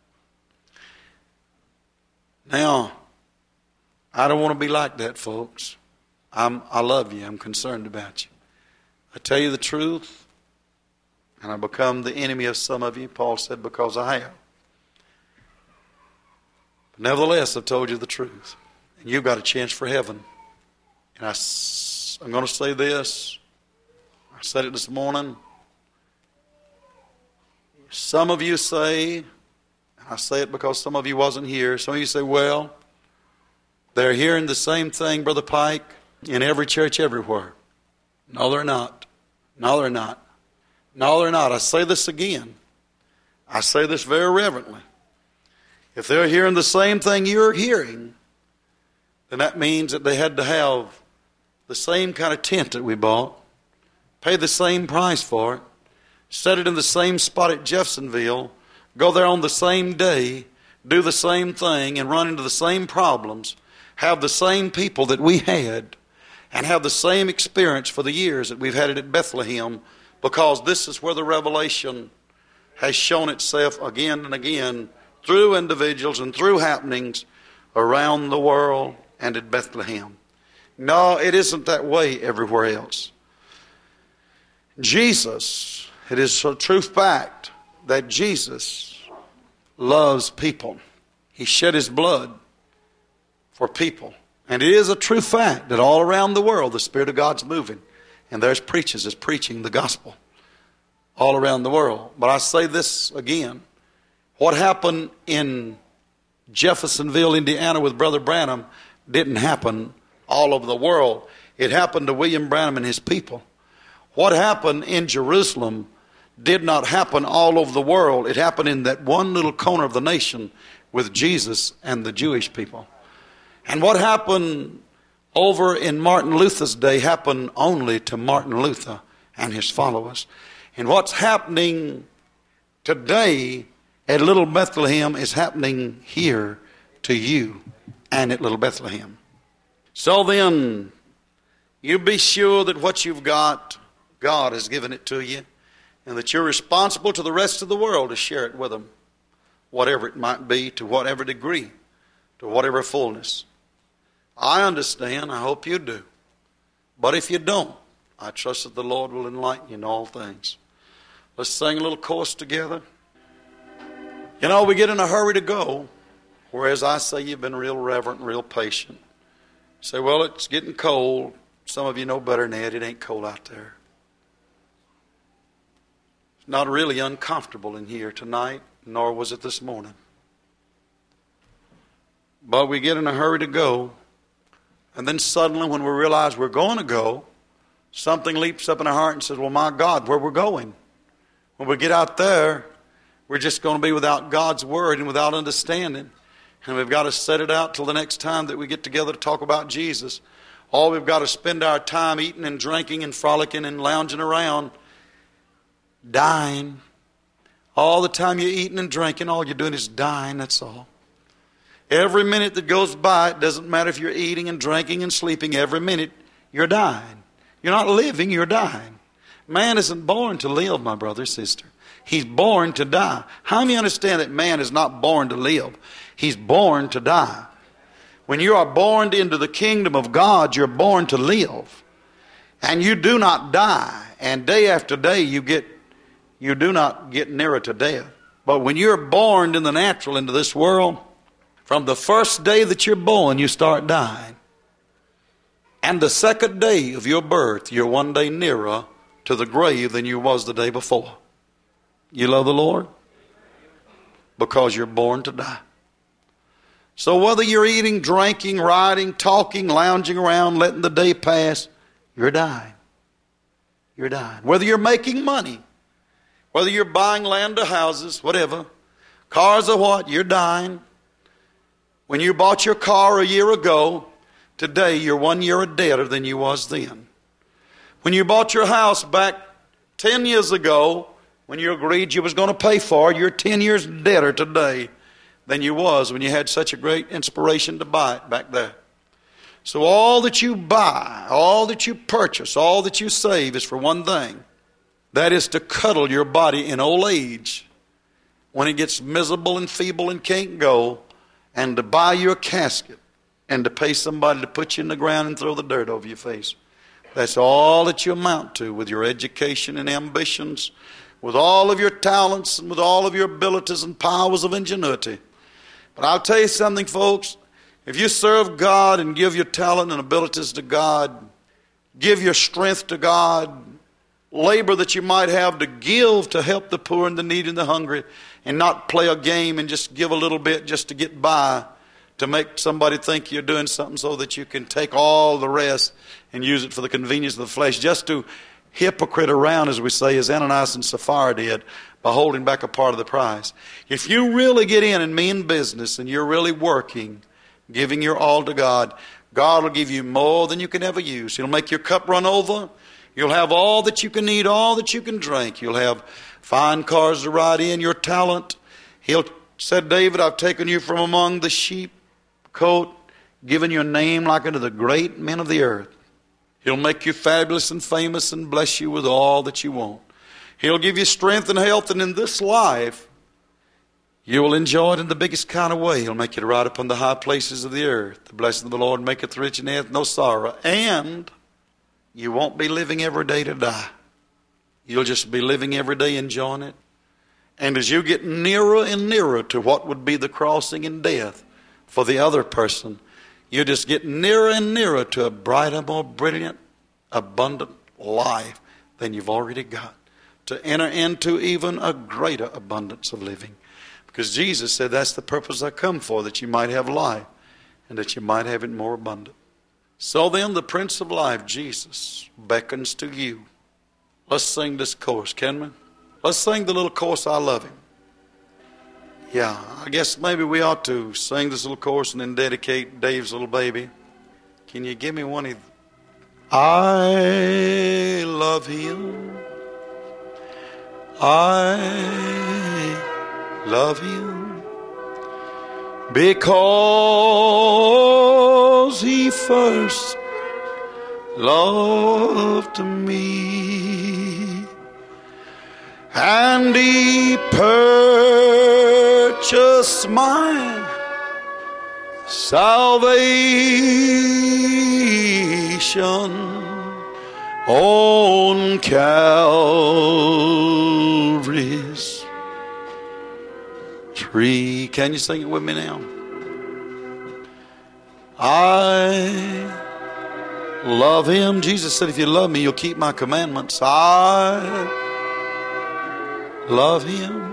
Now, I don't want to be like that, folks. I love you. I'm concerned about you. I tell you the truth, and I become the enemy of some of you. Paul said, because I have. But nevertheless, I've told you the truth. And you've got a chance for heaven. And I'm going to say this. I said it this morning. Some of you say, and I say it because some of you wasn't here, some of you say, well, they're hearing the same thing, Brother Pike, in every church everywhere. No, they're not. No, they're not. No, they're not. I say this again. I say this very reverently. If they're hearing the same thing you're hearing, then that means that they had to have the same kind of tent that we bought, pay the same price for it, set it in the same spot at Jeffersonville, go there on the same day, do the same thing, and run into the same problems, have the same people that we had, and have the same experience for the years that we've had it at Bethlehem, because this is where the revelation has shown itself again and again through individuals and through happenings around the world and at Bethlehem. No, it isn't that way everywhere else. Jesus, it is a true fact that Jesus loves people. He shed his blood for people. And it is a true fact that all around the world the Spirit of God's moving. And there's preachers that's preaching the gospel all around the world. But I say this again. What happened in Jeffersonville, Indiana with Brother Branham didn't happen all over the world. It happened to William Branham and his people. What happened in Jerusalem did not happen all over the world. It happened in that one little corner of the nation with Jesus and the Jewish people. And what happened over in Martin Luther's day happened only to Martin Luther and his followers. And what's happening today at Little Bethlehem is happening here to you and at Little Bethlehem. So then, you be sure that what you've got, God has given it to you, and that you're responsible to the rest of the world to share it with them, whatever it might be, to whatever degree, to whatever fullness. I understand. I hope you do. But if you don't, I trust that the Lord will enlighten you in all things. Let's sing a little chorus together. You know, we get in a hurry to go, whereas I say you've been real reverent and real patient. Say, well, it's getting cold. Some of you know better than that. It ain't cold out there. It's not really uncomfortable in here tonight, nor was it this morning. But we get in a hurry to go, and then suddenly when we realize we're going to go, something leaps up in our heart and says, well, my God, where we're going? When we get out there, we're just going to be without God's word and without understanding. And we've got to set it out till the next time that we get together to talk about Jesus. All we've got to spend our time eating and drinking and frolicking and lounging around, dying. All the time you're eating and drinking, all you're doing is dying, that's all. Every minute that goes by, it doesn't matter if you're eating and drinking and sleeping, every minute you're dying. You're not living, you're dying. Man isn't born to live, my brother, sister. He's born to die. How many understand that man is not born to live? He's born to die. When you are born into the kingdom of God, you're born to live. And you do not die. And day after day you do not get nearer to death. But when you're born in the natural into this world, from the first day that you're born, you start dying. And the second day of your birth, you're one day nearer to the grave than you was the day before. You love the Lord? Because you're born to die. So whether you're eating, drinking, riding, talking, lounging around, letting the day pass, you're dying. You're dying. Whether you're making money, whether you're buying land or houses, whatever, cars or what, you're dying. When you bought your car a year ago, today you're 1 year deader than you was then. When you bought your house back 10 years ago, when you agreed you was going to pay for it, you're 10 years deader today than you was when you had such a great inspiration to buy it back there. So all that you buy, all that you purchase, all that you save is for one thing. That is to cuddle your body in old age when it gets miserable and feeble and can't go, and to buy you a casket and to pay somebody to put you in the ground and throw the dirt over your face. That's all that you amount to with your education and ambitions, with all of your talents and with all of your abilities and powers of ingenuity. But I'll tell you something, folks. If you serve God and give your talent and abilities to God, give your strength to God, labor that you might have to give to help the poor and the needy and the hungry, and not play a game and just give a little bit just to get by, to make somebody think you're doing something so that you can take all the rest and use it for the convenience of the flesh, just to hypocrite around, as we say, as Ananias and Sapphira did, by holding back a part of the price. If you really get in and mean business and you're really working, giving your all to God, God will give you more than you can ever use. He'll make your cup run over. You'll have all that you can eat, all that you can drink. You'll have fine cars to ride in, your talent. He'll said, David, I've taken you from among the sheep coat, given you a name like unto the great men of the earth. He'll make you fabulous and famous and bless you with all that you want. He'll give you strength and health, and in this life, you will enjoy it in the biggest kind of way. He'll make you to ride upon the high places of the earth. The blessing of the Lord maketh rich and hath no sorrow. And you won't be living every day to die. You'll just be living every day enjoying it. And as you get nearer and nearer to what would be the crossing and death for the other person, you just get nearer and nearer to a brighter, more brilliant, abundant life than you've already got. To enter into even a greater abundance of living. Because Jesus said that's the purpose I come for, that you might have life and that you might have it more abundant. So then the Prince of Life, Jesus, beckons to you. Let's sing this chorus, can we? Let's sing the little chorus, I Love Him. Yeah, I guess maybe we ought to sing this little chorus and then dedicate Dave's little baby. Can you give me one of I love him. I love him because he first loved me and he purchased my salvation on Calvary's tree. Can you sing it with me now? I love him. Jesus said, if you love me, you'll keep my commandments. I love him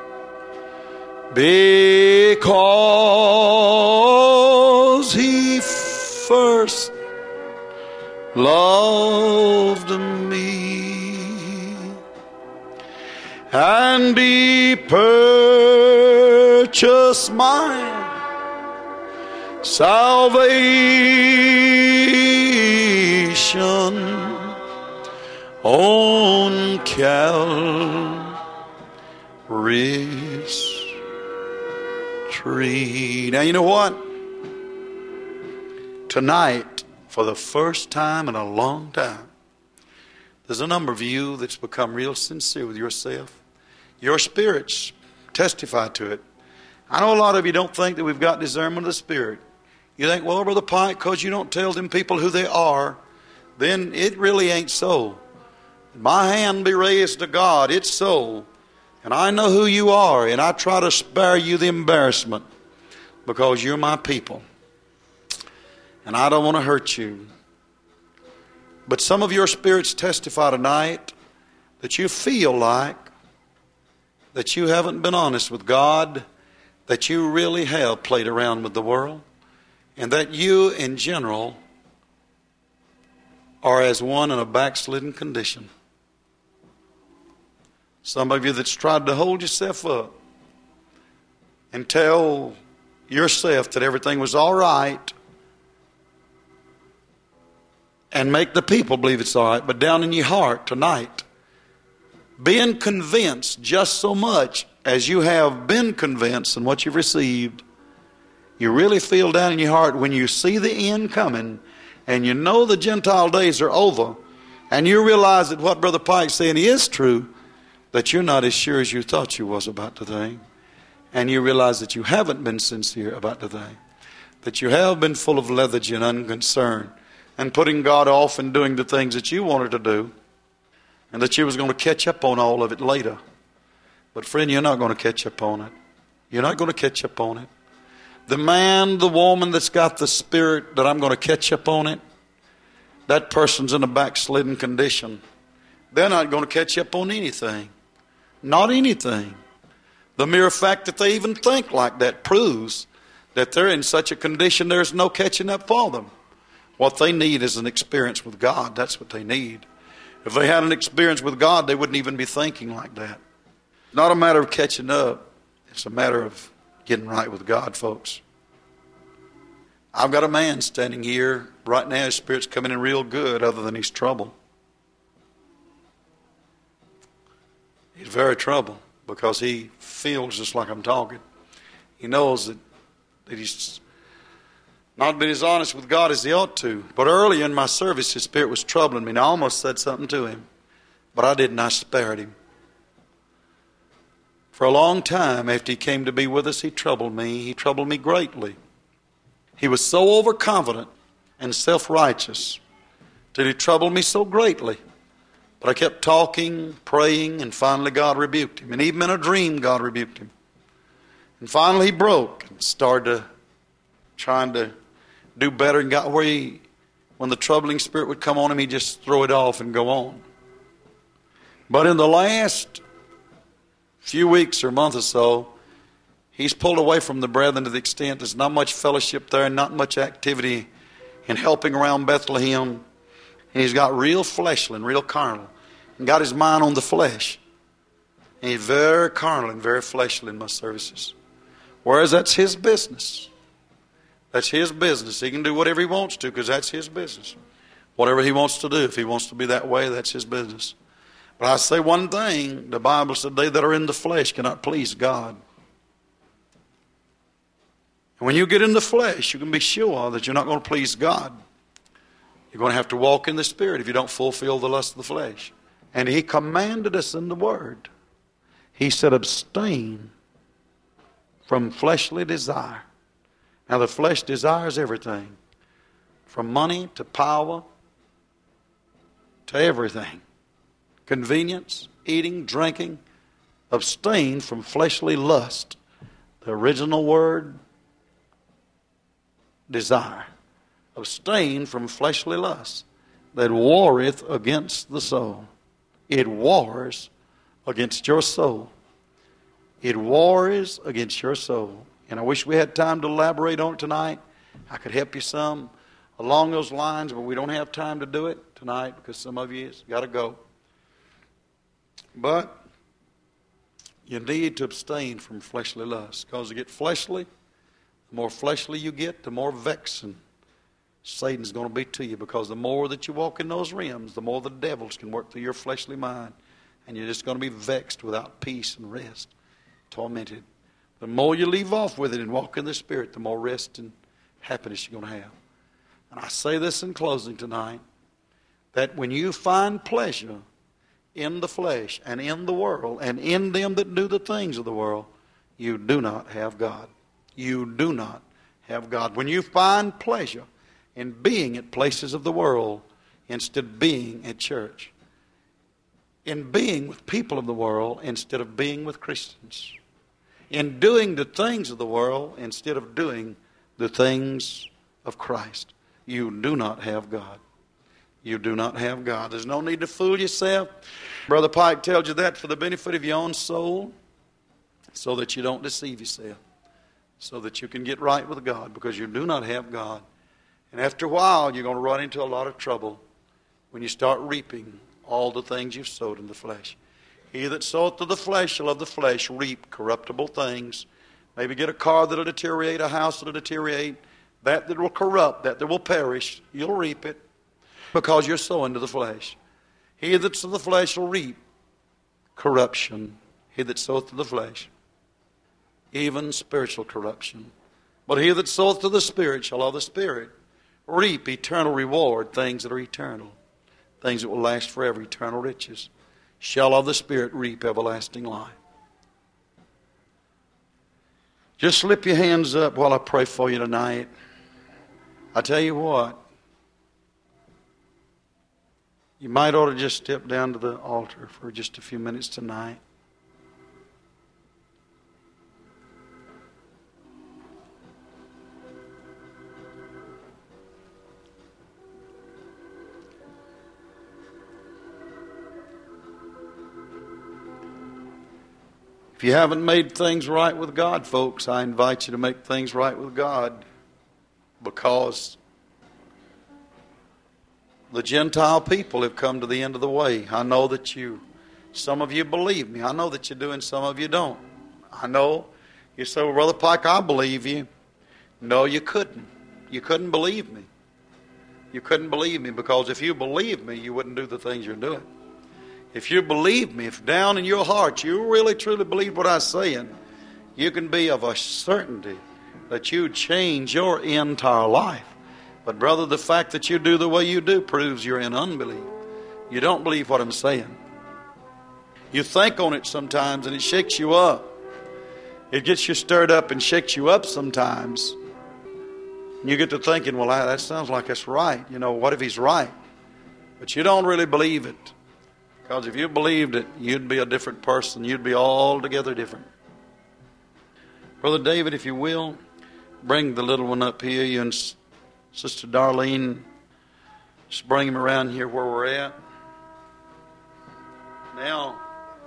because he first loved me and he purchased my salvation on Calvary's tree. Now you know what? Tonight, for the first time in a long time, there's a number of you that's become real sincere with yourself. Your spirits testify to it. I know a lot of you don't think that we've got discernment of the Spirit. You think, well, Brother Pike, because you don't tell them people who they are, then it really ain't so. My hand be raised to God, it's so. And I know who you are, and I try to spare you the embarrassment because you're my people. And I don't want to hurt you. But some of your spirits testify tonight that you feel like that you haven't been honest with God, that you really have played around with the world, and that you in general are as one in a backslidden condition. Some of you that's tried to hold yourself up and tell yourself that everything was all right and make the people believe it's all right, but down in your heart tonight, being convinced just so much as you have been convinced in what you've received, you really feel down in your heart when you see the end coming and you know the Gentile days are over and you realize that what Brother Pike's saying is true, that you're not as sure as you thought you was about the thing, and you realize that you haven't been sincere about the thing, that you have been full of lethargy and unconcern and putting God off and doing the things that you wanted to do, and that you was going to catch up on all of it later. But friend, you're not going to catch up on it. You're not going to catch up on it. The man, the woman that's got the spirit that I'm going to catch up on it, that person's in a backslidden condition. They're not going to catch up on anything. Not anything. The mere fact that they even think like that proves that they're in such a condition there's no catching up for them. What they need is an experience with God. That's what they need. If they had an experience with God, they wouldn't even be thinking like that. It's not a matter of catching up. It's a matter of getting right with God, folks. I've got a man standing here right now. His spirit's coming in real good other than he's troubled. He's very troubled because he feels just like I'm talking. He knows that he's not been as honest with God as he ought to. But early in my service, his spirit was troubling me, and I almost said something to him. But I didn't. I spared him. For a long time after he came to be with us, he troubled me. He troubled me greatly. He was so overconfident and self-righteous that he troubled me so greatly. But I kept talking, praying, and finally God rebuked him. And even in a dream, God rebuked him. And finally he broke and started trying to do better, and got where when the troubling spirit would come on him, he'd just throw it off and go on. But in the last few weeks or month or so, he's pulled away from the brethren to the extent there's not much fellowship there, not much activity in helping around Bethlehem. And he's got real fleshly and real carnal, and got his mind on the flesh. And he's very carnal and very fleshly in my services. Whereas that's his business. That's his business. He can do whatever he wants to because that's his business. Whatever he wants to do, if he wants to be that way, that's his business. But I say one thing, the Bible said they that are in the flesh cannot please God. And when you get in the flesh, you can be sure that you're not going to please God. You're going to have to walk in the Spirit if you don't fulfill the lust of the flesh. And he commanded us in the Word. He said, abstain from fleshly desire. Now the flesh desires everything. From money to power to everything. Convenience, eating, drinking. Abstain from fleshly lust. The original word, desire. Abstain from fleshly lust that warreth against the soul. It wars against your soul. It wars against your soul. And I wish we had time to elaborate on it tonight. I could help you some along those lines, but we don't have time to do it tonight because some of you got to go. But you need to abstain from fleshly lust, because to get fleshly, the more fleshly you get, the more vexing Satan's going to be to you, because the more that you walk in those realms, the more the devils can work through your fleshly mind, and you're just going to be vexed without peace and rest, tormented. The more you leave off with it and walk in the Spirit, the more rest and happiness you're going to have. And I say this in closing tonight, that when you find pleasure in the flesh and in the world and in them that do the things of the world, you do not have God. You do not have God. When you find pleasure in being at places of the world instead of being at church, in being with people of the world instead of being with Christians, in doing the things of the world instead of doing the things of Christ, you do not have God. You do not have God. There's no need to fool yourself. Brother Pike tells you that for the benefit of your own soul, so that you don't deceive yourself, so that you can get right with God, because you do not have God. And after a while, you're going to run into a lot of trouble when you start reaping all the things you've sowed in the flesh. He that soweth to the flesh shall of the flesh reap corruptible things. Maybe get a car that'll deteriorate, a house that'll deteriorate, that will corrupt, that will perish. You'll reap it because you're sowing to the flesh. He that's of the flesh will reap corruption. He that soweth to the flesh, even spiritual corruption. But he that soweth to the Spirit shall of the Spirit reap eternal reward, things that are eternal, things that will last forever, eternal riches. Shall of the Spirit reap everlasting life. Just slip your hands up while I pray for you tonight. I tell you what, you might ought to just step down to the altar for just a few minutes tonight. If you haven't made things right with God, folks, I invite you to make things right with God, because the Gentile people have come to the end of the way. I know that some of you believe me. I know that you do and some of you don't. I know. You say, well, Brother Pike, I believe you. No, you couldn't. You couldn't believe me. You couldn't believe me, because if you believed me, you wouldn't do the things you're doing. If you believe me, if down in your heart you really truly believe what I'm saying, you can be of a certainty that you change your entire life. But brother, the fact that you do the way you do proves you're in unbelief. You don't believe what I'm saying. You think on it sometimes and it shakes you up. It gets you stirred up and shakes you up sometimes. And you get to thinking, well, that sounds like it's right. You know, what if he's right? But you don't really believe it. Because if you believed it, you'd be a different person. You'd be altogether different. Brother David, if you will, bring the little one up here. You and Sister Darlene, just bring him around here where we're at. Now,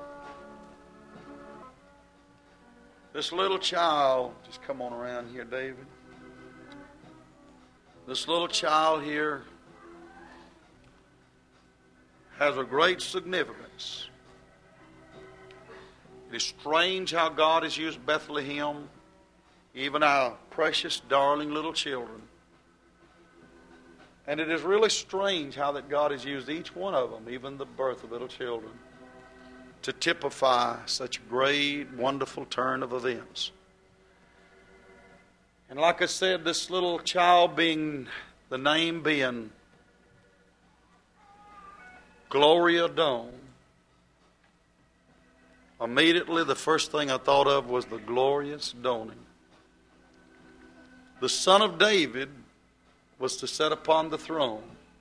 this little child, just come on around here, David. This little child here has a great significance. It is strange how God has used Bethlehem, even our precious, darling little children. And it is really strange how that God has used each one of them, even the birth of little children, to typify such a great, wonderful turn of events. And like I said, this little child being, the name being Gloria Doan. Immediately the first thing I thought of was the glorious dawning. The son of David was to sit upon the throne.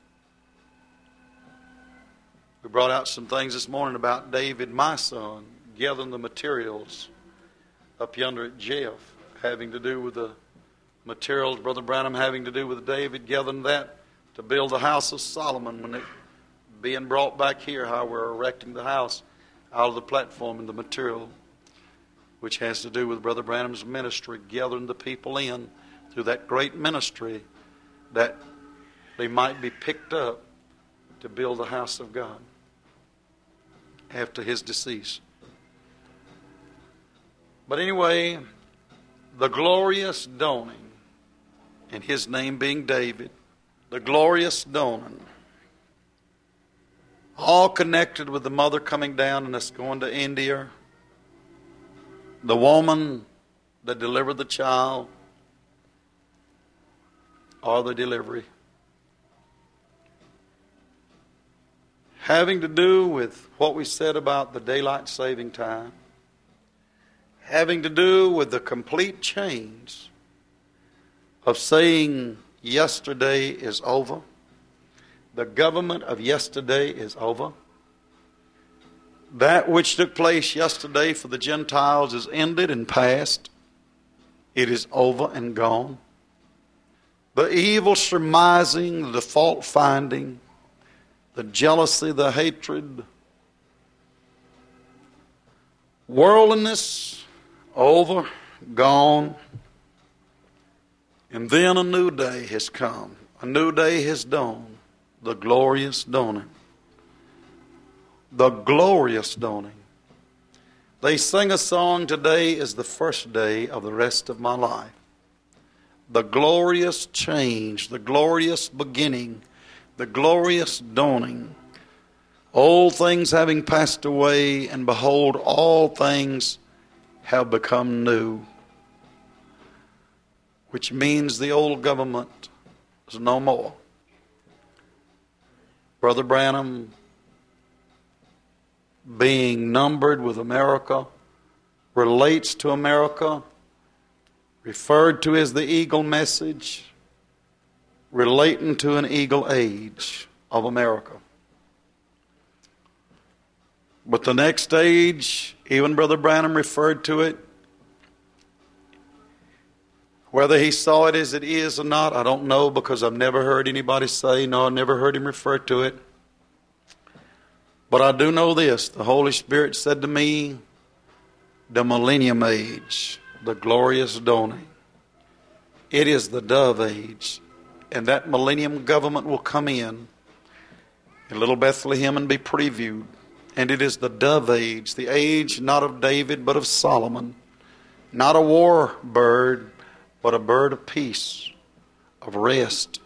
We brought out some things this morning about David, my son, gathering the materials up yonder at Jeff, having to do with the materials, Brother Branham, having to do with David, gathering that to build the house of Solomon when it being brought back here, how we're erecting the house out of the platform and the material, which has to do with Brother Branham's ministry, gathering the people in through that great ministry that they might be picked up to build the house of God after his decease. But anyway, the glorious dawning, and his name being David, the glorious dawning, all connected with the mother coming down and us going to India, the woman that delivered the child, or the delivery. Having to do with what we said about the daylight saving time, having to do with the complete change of saying yesterday is over. The government of yesterday is over. That which took place yesterday for the Gentiles is ended and past. It is over and gone. The evil surmising, the fault finding, the jealousy, the hatred, worldliness, over, gone. And then a new day has come. A new day has dawned. The glorious dawning. The glorious dawning. They sing a song, today is the first day of the rest of my life. The glorious change, the glorious beginning, the glorious dawning. Old things having passed away, and behold, all things have become new. Which means the old government is no more. Brother Branham, being numbered with America, relates to America, referred to as the Eagle message, relating to an eagle age of America. But the next age, even Brother Branham referred to it. Whether he saw it as it is or not, I don't know, because I've never heard anybody say, no, I've never heard him refer to it. But I do know this. The Holy Spirit said to me, the millennium age, the glorious dawning. It is the dove age. And that millennium government will come in little Bethlehem and be previewed. And it is the dove age, the age not of David but of Solomon. Not a war bird, but a bird of peace, of rest.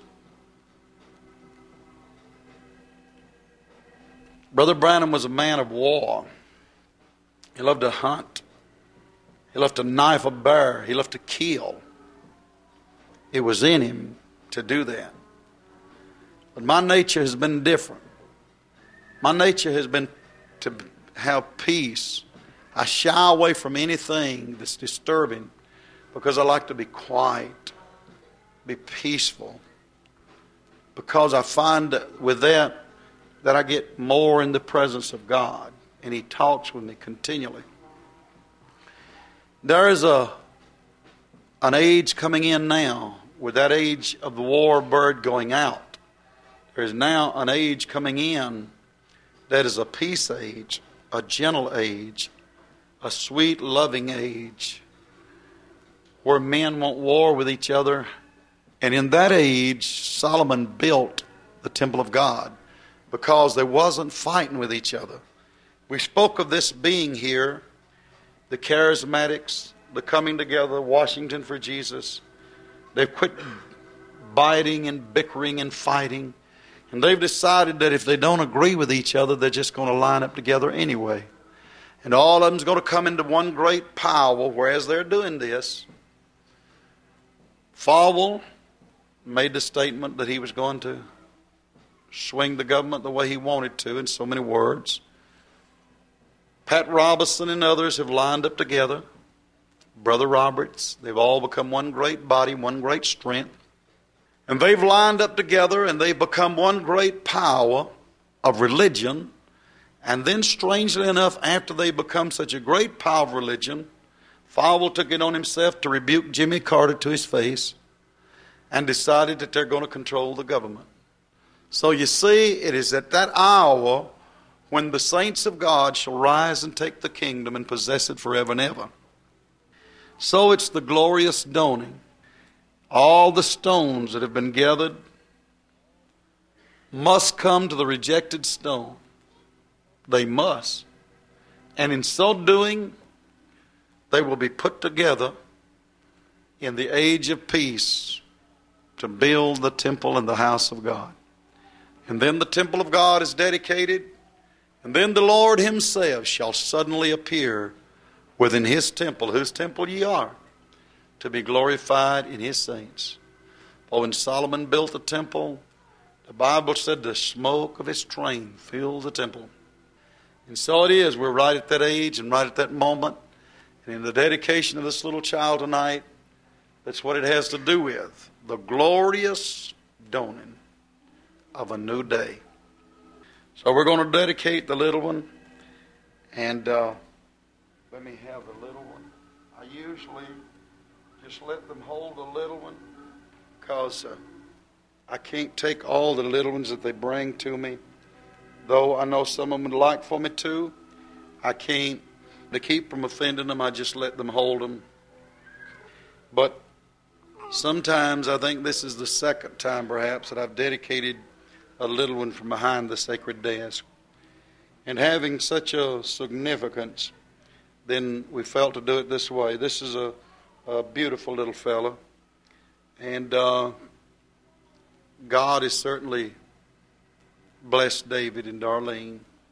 Brother Branham was a man of war. He loved to hunt. He loved to knife a bear. He loved to kill. It was in him to do that. But my nature has been different. My nature has been to have peace. I shy away from anything that's disturbing because I like to be quiet, be peaceful. Because I find that with that I get more in the presence of God, and He talks with me continually. There is an age coming in now, with that age of the war bird going out. There is now an age coming in that is a peace age, a gentle age, a sweet, loving age, where men won't war with each other. And in that age, Solomon built the temple of God because they wasn't fighting with each other. We spoke of this being here, the charismatics, the coming together, Washington for Jesus. They've quit biting and bickering and fighting. And they've decided that if they don't agree with each other, they're just going to line up together anyway. And all of them's going to come into one great power, whereas they're doing this. Falwell made the statement that he was going to swing the government the way he wanted to, in so many words. Pat Robertson and others have lined up together. Brother Roberts, they've all become one great body, one great strength. And they've lined up together and they've become one great power of religion. And then, strangely enough, after they become such a great power of religion, Falwell took it on himself to rebuke Jimmy Carter to his face and decided that they're going to control the government. So you see, it is at that hour when the saints of God shall rise and take the kingdom and possess it forever and ever. So it's the glorious dawning. All the stones that have been gathered must come to the rejected stone. They must. And in so doing, they will be put together in the age of peace to build the temple and the house of God. And then the temple of God is dedicated, and then the Lord Himself shall suddenly appear within His temple, whose temple ye are, to be glorified in His saints. For when Solomon built the temple, the Bible said the smoke of his train filled the temple. And so it is, we're right at that age and right at that moment. And in the dedication of this little child tonight, that's what it has to do with. The glorious dawning of a new day. So we're going to dedicate the little one. And let me have the little one. I usually just let them hold the little one because I can't take all the little ones that they bring to me. Though I know some of them would like for me to, I can't. To keep from offending them, I just let them hold them. But sometimes I think this is the second time perhaps that I've dedicated a little one from behind the sacred desk. And having such a significance, then we felt to do it this way. This is a beautiful little fella. And God has certainly blessed David and Darlene.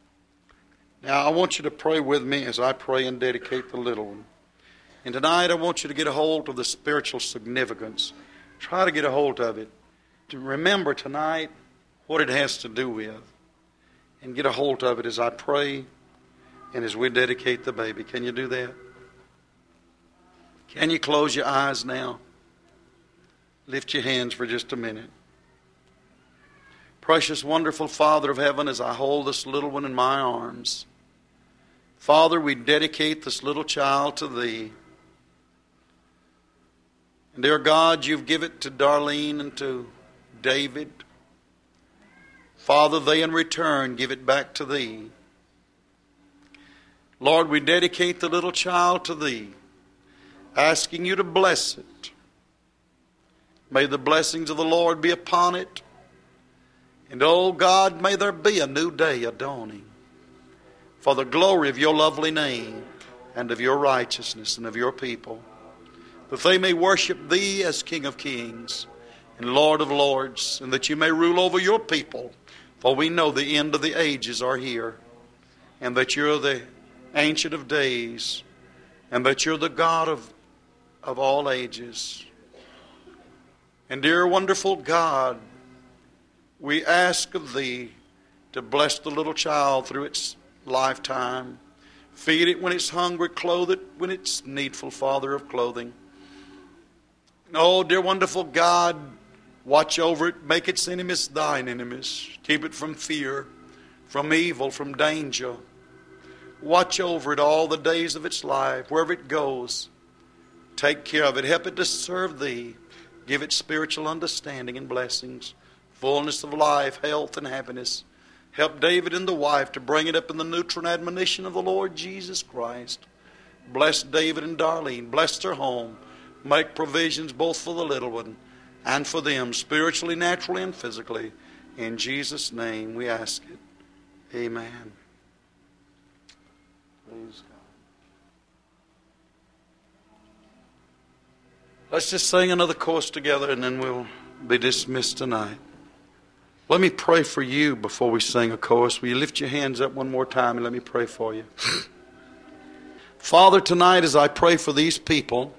Now, I want you to pray with me as I pray and dedicate the little one. And tonight, I want you to get a hold of the spiritual significance. Try to get a hold of it. To remember tonight what it has to do with. And get a hold of it as I pray and as we dedicate the baby. Can you do that? Can you close your eyes now? Lift your hands for just a minute. Precious, wonderful Father of heaven, as I hold this little one in my arms, Father, we dedicate this little child to Thee. And dear God, You've given it to Darlene and to David. Father, they in return give it back to Thee. Lord, we dedicate the little child to Thee, asking You to bless it. May the blessings of the Lord be upon it. And, oh God, may there be a new day dawning for the glory of Your lovely name and of Your righteousness and of Your people, that they may worship Thee as King of kings and Lord of lords, and that You may rule over Your people, for we know the end of the ages are here, and that You're the Ancient of Days, and that You're the God of all ages. And dear wonderful God, we ask of Thee to bless the little child through its lifetime. Feed it when it's hungry, clothe it when it's needful, Father, of clothing. Oh, dear wonderful God, watch over it, make its enemies Thine enemies. Keep it from fear, from evil, from danger. Watch over it all the days of its life, wherever it goes. Take care of it, help it to serve Thee. Give it spiritual understanding and blessings, fullness of life, health, and happiness. Help David and the wife to bring it up in the neutral admonition of the Lord Jesus Christ. Bless David and Darlene. Bless their home. Make provisions both for the little one and for them, spiritually, naturally, and physically. In Jesus' name we ask it. Amen. Praise God. Let's just sing another chorus together and then we'll be dismissed tonight. Let me pray for you before we sing a chorus. Will you lift your hands up one more time and let me pray for you? Father, tonight as I pray for these people,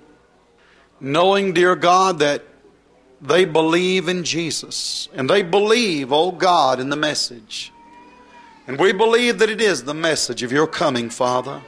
knowing, dear God, that they believe in Jesus. And they believe, oh God, in the message. And we believe that it is the message of Your coming, Father.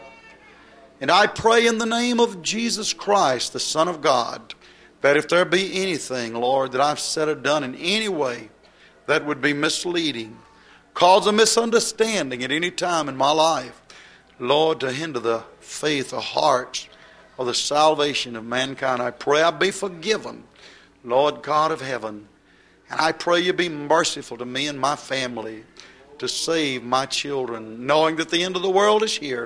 And I pray in the name of Jesus Christ, the Son of God, that if there be anything, Lord, that I've said or done in any way that would be misleading, cause a misunderstanding at any time in my life, Lord, to hinder the faith or hearts or the salvation of mankind, I pray I be forgiven, Lord God of heaven. And I pray You be merciful to me and my family to save my children, knowing that the end of the world is here.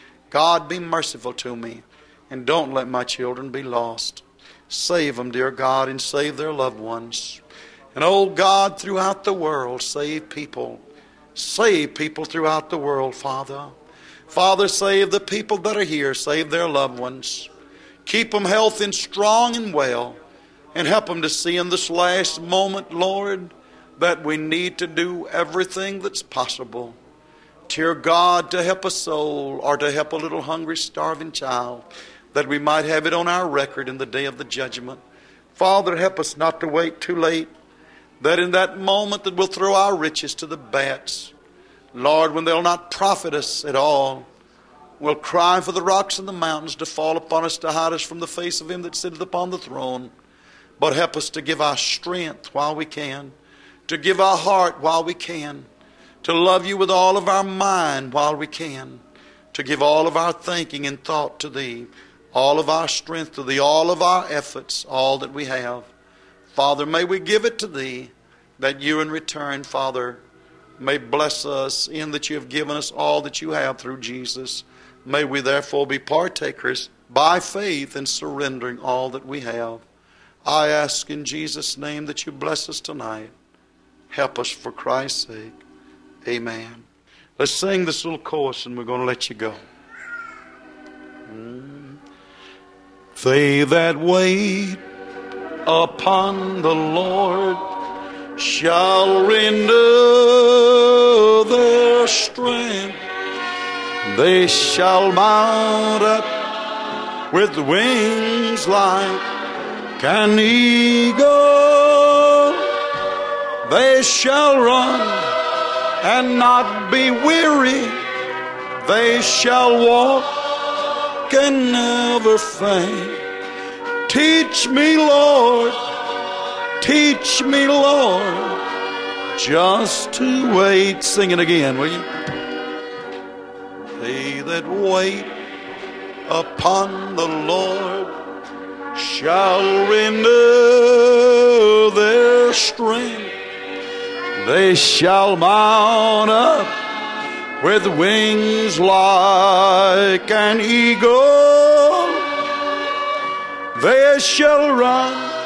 God, be merciful to me, and don't let my children be lost. Save them, dear God, and save their loved ones. And, oh God, throughout the world, save people. Save people throughout the world, Father. Father, save the people that are here. Save their loved ones. Keep them healthy and strong and well. And help them to see in this last moment, Lord, that we need to do everything that's possible. Dear God, to help a soul or to help a little hungry, starving child, that we might have it on our record in the day of the judgment. Father, help us not to wait too late, that in that moment that we'll throw our riches to the bats. Lord, when they'll not profit us at all, we'll cry for the rocks and the mountains to fall upon us to hide us from the face of Him that sitteth upon the throne. But help us to give our strength while we can, to give our heart while we can, to love You with all of our mind while we can, to give all of our thinking and thought to Thee, all of our strength to Thee, all of our efforts, all that we have. Father, may we give it to Thee, that You in return, Father, may bless us in that You have given us all that You have through Jesus. May we therefore be partakers by faith in surrendering all that we have. I ask in Jesus' name that You bless us tonight. Help us for Christ's sake. Amen. Let's sing this little chorus and we're going to let you go. They that wait upon the Lord shall renew their strength. They shall mount up with wings like an eagle. They shall run and not be weary. They shall walk and never faint. Teach me, Lord, teach me, Lord, just to wait. Sing it again, will you? They that wait upon the Lord shall renew their strength. They shall mount up with wings like an eagle. They shall run